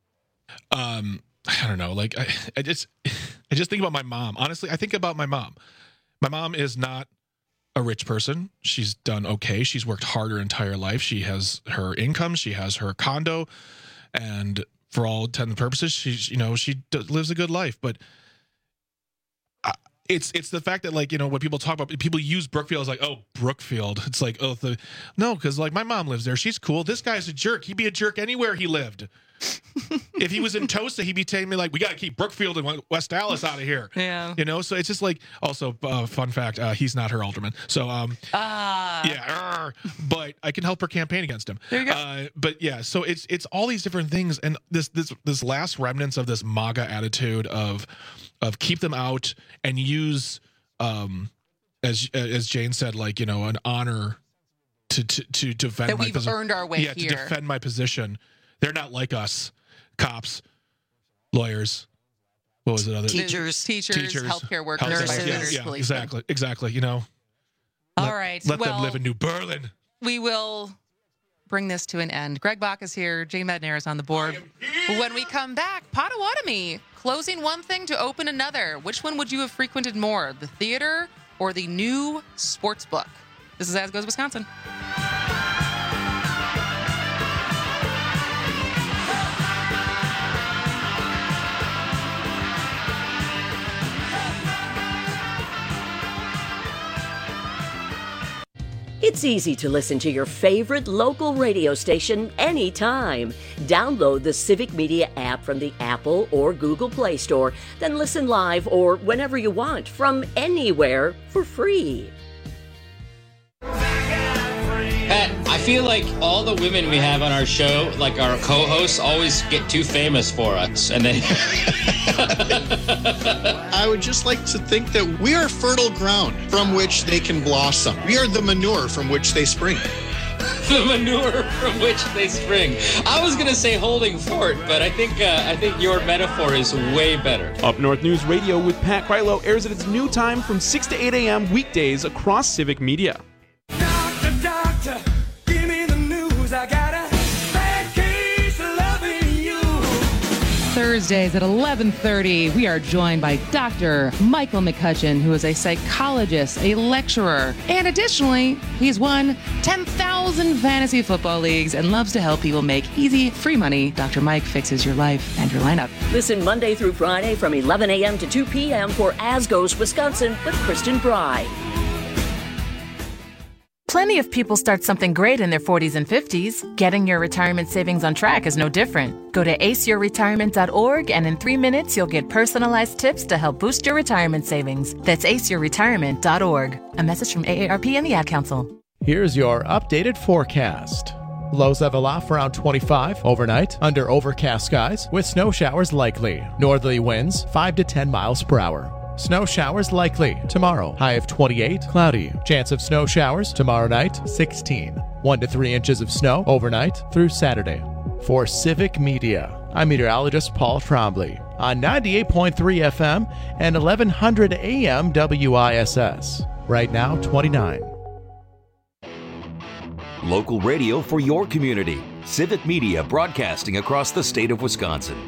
Um, I don't know. Like I, I just, I just think about my mom. Honestly, I think about my mom. My mom is not a rich person. She's done okay. She's worked hard her entire life. She has her income. She has her condo, and for all intents and purposes, she's you know she d- lives a good life. But I, it's it's the fact that like you know when people talk about people use Brookfield as like oh Brookfield. It's like oh the no because like my mom lives there. She's cool. This guy's a jerk. He'd be a jerk anywhere he lived. If he was in Tosa, he'd be telling me like, we got to keep Brookfield and West Dallas out of here. Yeah. You know, so it's just like, also, uh, fun fact, uh, he's not her alderman. So, um, Ah. yeah, arr, but I can help her campaign against him. There you go. Uh, but yeah, so it's it's all these different things, and this this this last remnants of this MAGA attitude of of keep them out and use, um, as as Jane said, like you know, an honor to to to defend That my we've posi- earned our way yeah, here. to defend my position. They're not like us, cops, lawyers. What was it? Other Teachers, teachers, healthcare workers, health- nurses, yeah, yeah, policemen. exactly, exactly. You know, All let, right. let well, them live in New Berlin. we will bring this to an end. Greg Bach is here. Jay Madner is on the board. When we come back, Potawatomi closing one thing to open another. Which one would you have frequented more, the theater or the new sports book? This is As Goes Wisconsin. It's easy to listen to your favorite local radio station anytime. Download the Civic Media app from the Apple or Google Play Store, then listen live or whenever you want from anywhere for free. Pat, I feel like all the women we have on our show, like our co-hosts, always get too famous for us, and then I would just like to think that we are fertile ground from which they can blossom. We are the manure from which they spring. the manure from which they spring. I was gonna say holding fort, but I think uh, I think your metaphor is way better. Up North News Radio with Pat Krylo airs at its new time from six to eight a.m. weekdays across Civic Media. Doctor, give me the news. I got a bad case of loving you. Thursdays at eleven thirty, we are joined by Doctor Michael McCutcheon, who is a psychologist, a lecturer, and additionally, he's won ten thousand fantasy football leagues and loves to help people make easy, free money. Doctor Mike fixes your life and your lineup. Listen Monday through Friday from eleven a.m. to two p.m. for As Goes Wisconsin with Kristen Bry. Plenty of people start something great in their forties and fifties. Getting your retirement savings on track is no different. Go to ace your retirement dot org and in three minutes you'll get personalized tips to help boost your retirement savings. That's ace your retirement dot org. A message from A A R P and the Ad Council. Here's your updated forecast. Lows level off around twenty-five. Overnight, under overcast skies with snow showers likely. Northerly winds five to ten miles per hour. Snow showers likely tomorrow. High of twenty-eight, cloudy. Chance of snow showers tomorrow night, sixteen. one to three inches of snow overnight through Saturday. For Civic Media, I'm meteorologist Paul Trombley on ninety-eight point three F M and eleven hundred A M W I S S. Right now, twenty-nine. Local radio for your community. Civic Media broadcasting across the state of Wisconsin.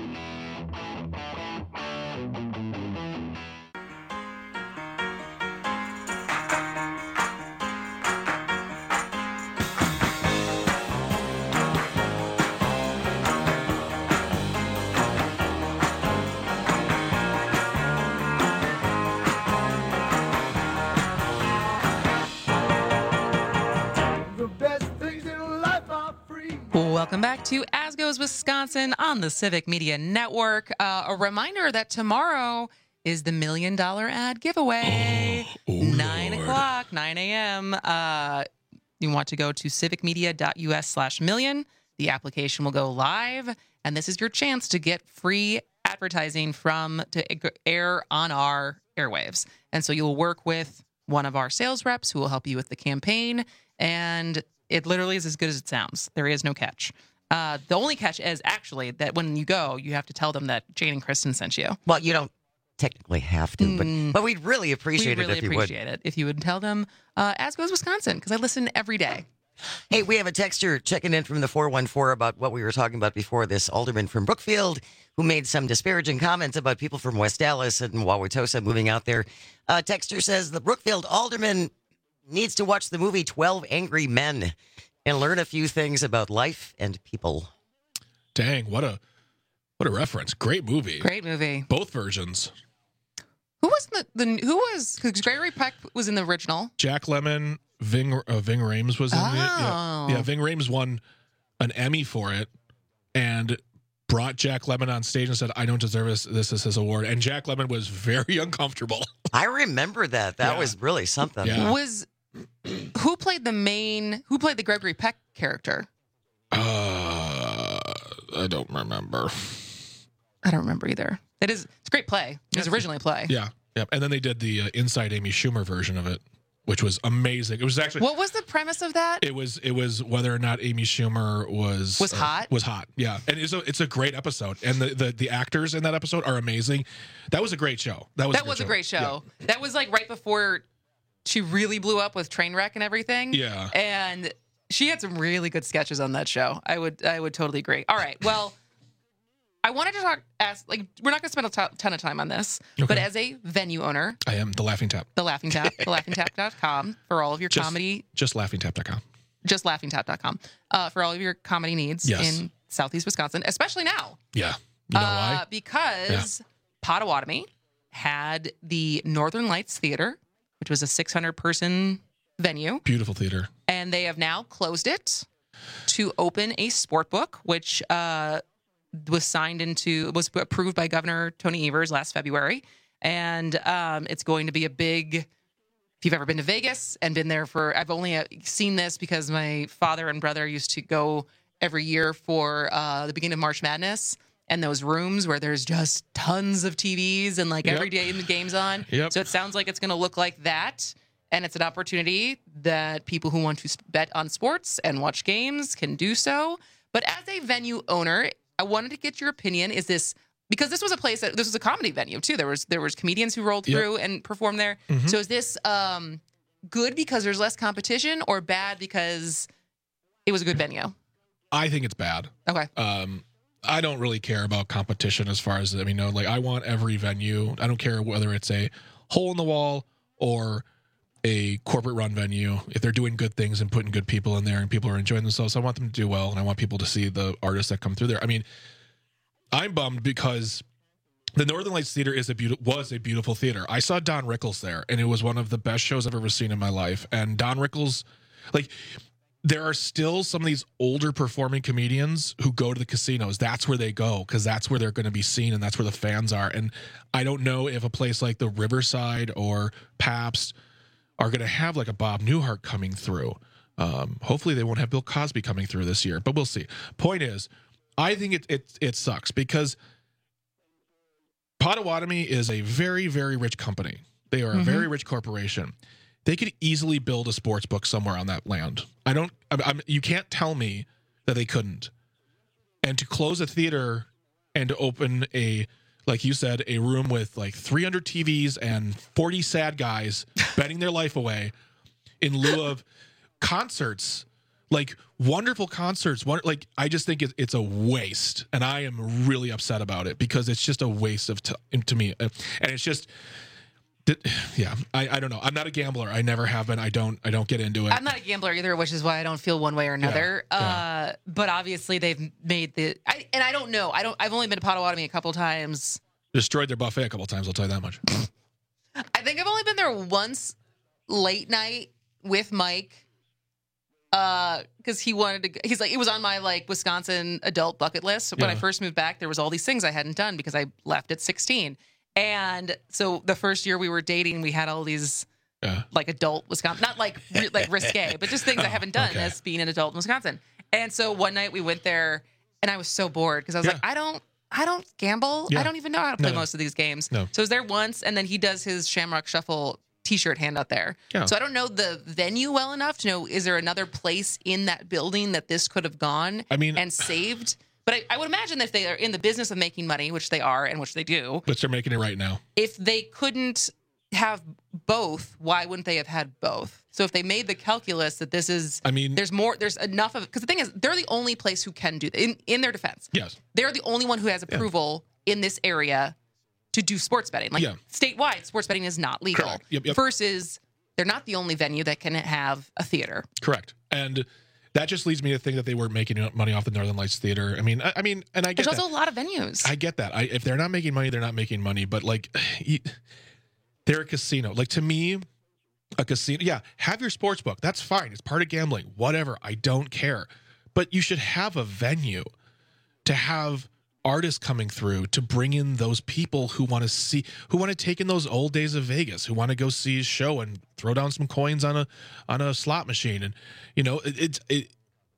Welcome back to As Goes Wisconsin on the Civic Media Network. Uh, a reminder that tomorrow is the Million Dollar Ad Giveaway. Oh, oh nine Lord. o'clock, nine a.m. Uh, you want to go to civicmedia.us slash million. The application will go live, and this is your chance to get free advertising from to air on our airwaves. And so you'll work with one of our sales reps who will help you with the campaign, and it literally is as good as it sounds. There is no catch. Uh, the only catch is actually that when you go, you have to tell them that Jane and Kristen sent you. Well, you don't technically have to, but Mm. but we'd really appreciate We'd it really if you appreciate would. it if you would tell them, uh, As Goes Wisconsin, because I listen every day. Hey, we have a texter checking in from the four one four about what we were talking about before, this alderman from Brookfield who made some disparaging comments about people from West Dallas and Wauwatosa moving out there. Uh, texter says the Brookfield alderman needs to watch the movie twelve Angry Men and learn a few things about life and people. Dang, what a what a reference. Great movie. Great movie. Both versions. Who was the, the who was, because Gregory Peck was in the original. Jack Lemmon, Ving uh, Ving Rhames was in Oh. it. Yeah. yeah, Ving Rhames won an Emmy for it and brought Jack Lemmon on stage and said, I don't deserve this, this is his award. And Jack Lemmon was very uncomfortable. I remember that. That Yeah. was really something. Yeah. Was who played the main? Who played the Gregory Peck character? Uh, I don't remember. I don't remember either. It is. It's a great play. It was Yes. originally a play. Yeah, yeah. And then they did the uh, Inside Amy Schumer version of it, which was amazing. It was actually What was the premise of that? It was it was whether or not Amy Schumer was Was uh, hot? Was hot, yeah. And it's a it's a great episode, and the, the the actors in that episode are amazing. That was a great show. That was that a great was show. a great show. That was like right before she really blew up with Trainwreck and everything. Yeah. And she had some really good sketches on that show. I would I would totally agree. All right. Well, I wanted to talk ask like we're not going to spend a to- ton of time on this, Okay. but as a venue owner, I am the Laughing Tap. the Laughing Tap, the laughing tap dot com for all of your Just, comedy, just laughing tap dot com. just laughing tap dot com uh, for all of your comedy needs Yes. in Southeast Wisconsin, especially now. Yeah. You know uh, why? Because Potawatomi had the Northern Lights Theater, which was a six hundred person venue, Beautiful theater. and they have now closed it to open a sport book, which uh, was signed into, was approved by Governor Tony Evers last February. And um, it's going to be a big, if you've ever been to Vegas and been there for, I've only uh, seen this because my father and brother used to go every year for uh, the beginning of March Madness. And those rooms where there's just tons of T Vs and like Yep. every day the game's on. Yep. So it sounds like it's going to look like that. And it's an opportunity that people who want to bet on sports and watch games can do so. But as a venue owner, I wanted to get your opinion. Is this, because this was a place that, this was a comedy venue too. There was there was comedians who rolled Yep. through and performed there. Mhm. So is this um, good because there's less competition, or bad because it was a good venue? I think it's bad. Okay. Um, I don't really care about competition as far as, I mean, no, like I want every venue. I don't care whether it's a hole in the wall or a corporate run venue. If they're doing good things and putting good people in there and people are enjoying themselves, I want them to do well. And I want people to see the artists that come through there. I mean, I'm bummed because the Northern Lights Theater is a beautiful, was a beautiful theater. I saw Don Rickles there, and it was one of the best shows I've ever seen in my life. And Don Rickles, like, there are still some of these older performing comedians who go to the casinos. That's where they go because that's where they're going to be seen and that's where the fans are. And I don't know if a place like the Riverside or Pabst are going to have like a Bob Newhart coming through. Um, hopefully they won't have Bill Cosby coming through this year, but we'll see. Point is, I think it it it sucks because Potawatomi is a very, very rich company. They are a mm-hmm. very rich corporation. They could easily build a sports book somewhere on that land. I don't. I'm, I'm, you can't tell me that they couldn't. And to close a theater and to open a, like you said, a room with like three hundred T Vs and forty sad guys betting their life away in lieu of concerts, like wonderful concerts. One, like I just think it, it's a waste, and I am really upset about it because it's just a waste of t- to me, and it's just. Yeah, I, I don't know. I'm not a gambler. I never have been. I don't I don't get into it. I'm not a gambler either, which is why I don't feel one way or another. Yeah, yeah. Uh, but obviously they've made the I, and I don't know. I don't. I've only been to Potawatomi a couple times. Destroyed their buffet a couple times. I'll tell you that much. I think I've only been there once, late night with Mike, uh, because he wanted to. He's like it was on my like Wisconsin adult bucket list. When Yeah. I first moved back, there was all these things I hadn't done because I left at sixteen. And so the first year we were dating, we had all these yeah. like adult Wisconsin, not like like risque, but just things I haven't done okay. as being an adult in Wisconsin. And so one night we went there, and I was so bored because I was Yeah. like, I don't, I don't gamble. Yeah. I don't even know how to play No. most of these games. No. So I was there once, and then he does his Shamrock Shuffle T-shirt handout there. Yeah. So I don't know the venue well enough to know is there another place in that building that this could have gone I mean- and saved. But I, I would imagine that if they are in the business of making money, which they are and which they do, But they're making it right now. if they couldn't have both, why wouldn't they have had both? So if they made the calculus that this is, I mean, there's more, there's enough of it. Because the thing is, they're the only place who can do that. In, in their defense, Yes. they're the only one who has approval in this area to do sports betting. Like Yeah. statewide, sports betting is not legal. Correct. Yep, yep. Versus, they're not the only venue that can have a theater. Correct. And that just leads me to think that they were making money off the Northern Lights Theater. I mean, I, I mean, and I get There's that. also a lot of venues. I get that. I, if they're not making money, they're not making money. But like, you, they're a casino. Like to me, a casino. Yeah, have your sports book. That's fine. It's part of gambling. Whatever. I don't care. But you should have a venue to have artists coming through to bring in those people who want to see, who want to take in those old days of Vegas, who want to go see a show and throw down some coins on a on a slot machine. And you know, it, it's it.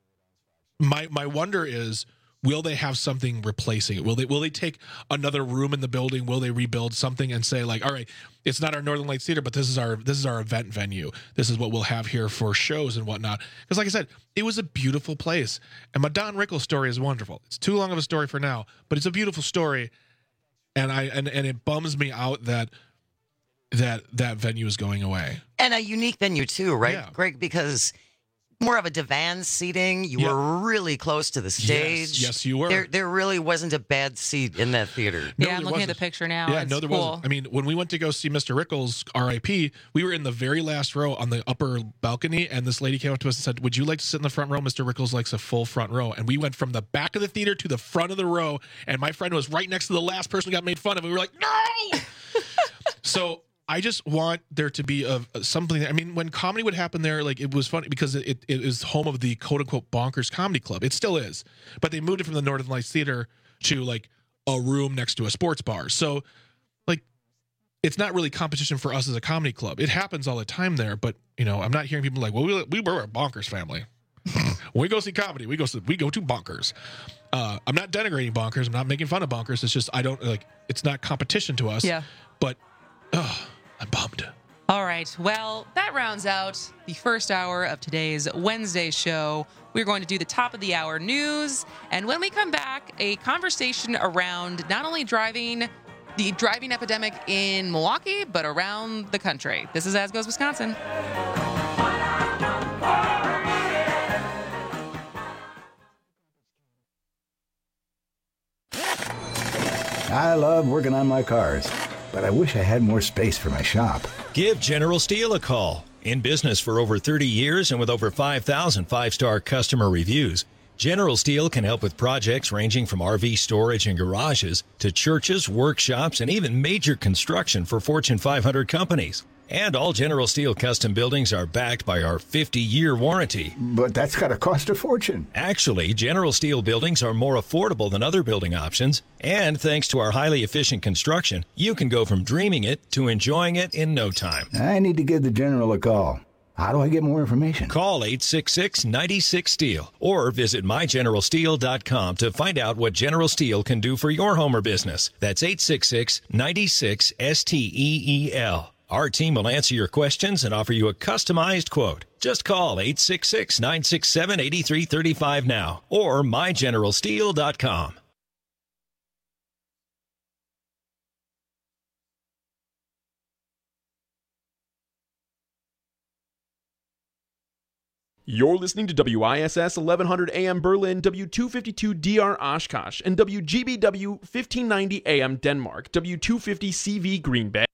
My my wonder is, will they have something replacing it? Will they will they take another room in the building? Will they rebuild something and say like, all right, it's not our Northern Lights Theater, but this is our this is our event venue. This is what we'll have here for shows and whatnot. Because like I said, it was a beautiful place, and my Don Rickles story is wonderful. It's too long of a story for now, but it's a beautiful story, and I and, and it bums me out that that that venue is going away. And a unique venue too, right, Yeah. Greg? Because more of a divan seating. You Yeah. were really close to the stage. Yes, yes, you were. There, there really wasn't a bad seat in that theater. yeah, there I'm looking at the wasn't. picture now. Yeah, It's no, there cool. wasn't. I mean, when we went to go see Mister Rickles, R I P, we were in the very last row on the upper balcony, and this lady came up to us and said, "Would you like to sit in the front row?" Mister Rickles likes a full front row, and we went from the back of the theater to the front of the row, and my friend was right next to the last person who got made fun of, and we were like, "No!" So I just want there to be a, a something. I mean, when comedy would happen there, like it was funny because it, it, it is home of the quote unquote Bonkers Comedy Club. It still is, but they moved it from the Northern Lights Theater to like a room next to a sports bar. So like, it's not really competition for us as a comedy club. It happens all the time there, but you know, I'm not hearing people like, well, we, we were a Bonkers family. When we go see comedy, we go to, we go to Bonkers. Uh, I'm not denigrating Bonkers. I'm not making fun of Bonkers. It's just I don't like. It's not competition to us. Yeah. But. Oh, I'm bummed. All right. Well, that rounds out the first hour of today's Wednesday show. We're going to do the top of the hour news. And when we come back, a conversation around not only driving, the driving epidemic in Milwaukee, but around the country. This is As Goes Wisconsin. I love working on my cars, but I wish I had more space for my shop. Give General Steel a call. In business for over thirty years and with over five thousand five-star customer reviews, General Steel can help with projects ranging from R V storage and garages to churches, workshops, and even major construction for Fortune five hundred companies. And all General Steel custom buildings are backed by our fifty-year warranty. But that's got to cost a fortune. Actually, General Steel buildings are more affordable than other building options. And thanks to our highly efficient construction, you can go from dreaming it to enjoying it in no time. I need to give the General a call. How do I get more information? Call eight six six, nine six, STEEL or visit my general steel dot com to find out what General Steel can do for your home or business. That's eight six six, nine six, S T E E L. Our team will answer your questions and offer you a customized quote. Just call eight six six, nine six seven, eight three three five now or my general steel dot com. You're listening to W I S S eleven hundred A M Berlin, W two fifty-two D R Oshkosh, and W G B W fifteen ninety A M Denmark, W two fifty C V Green Bay.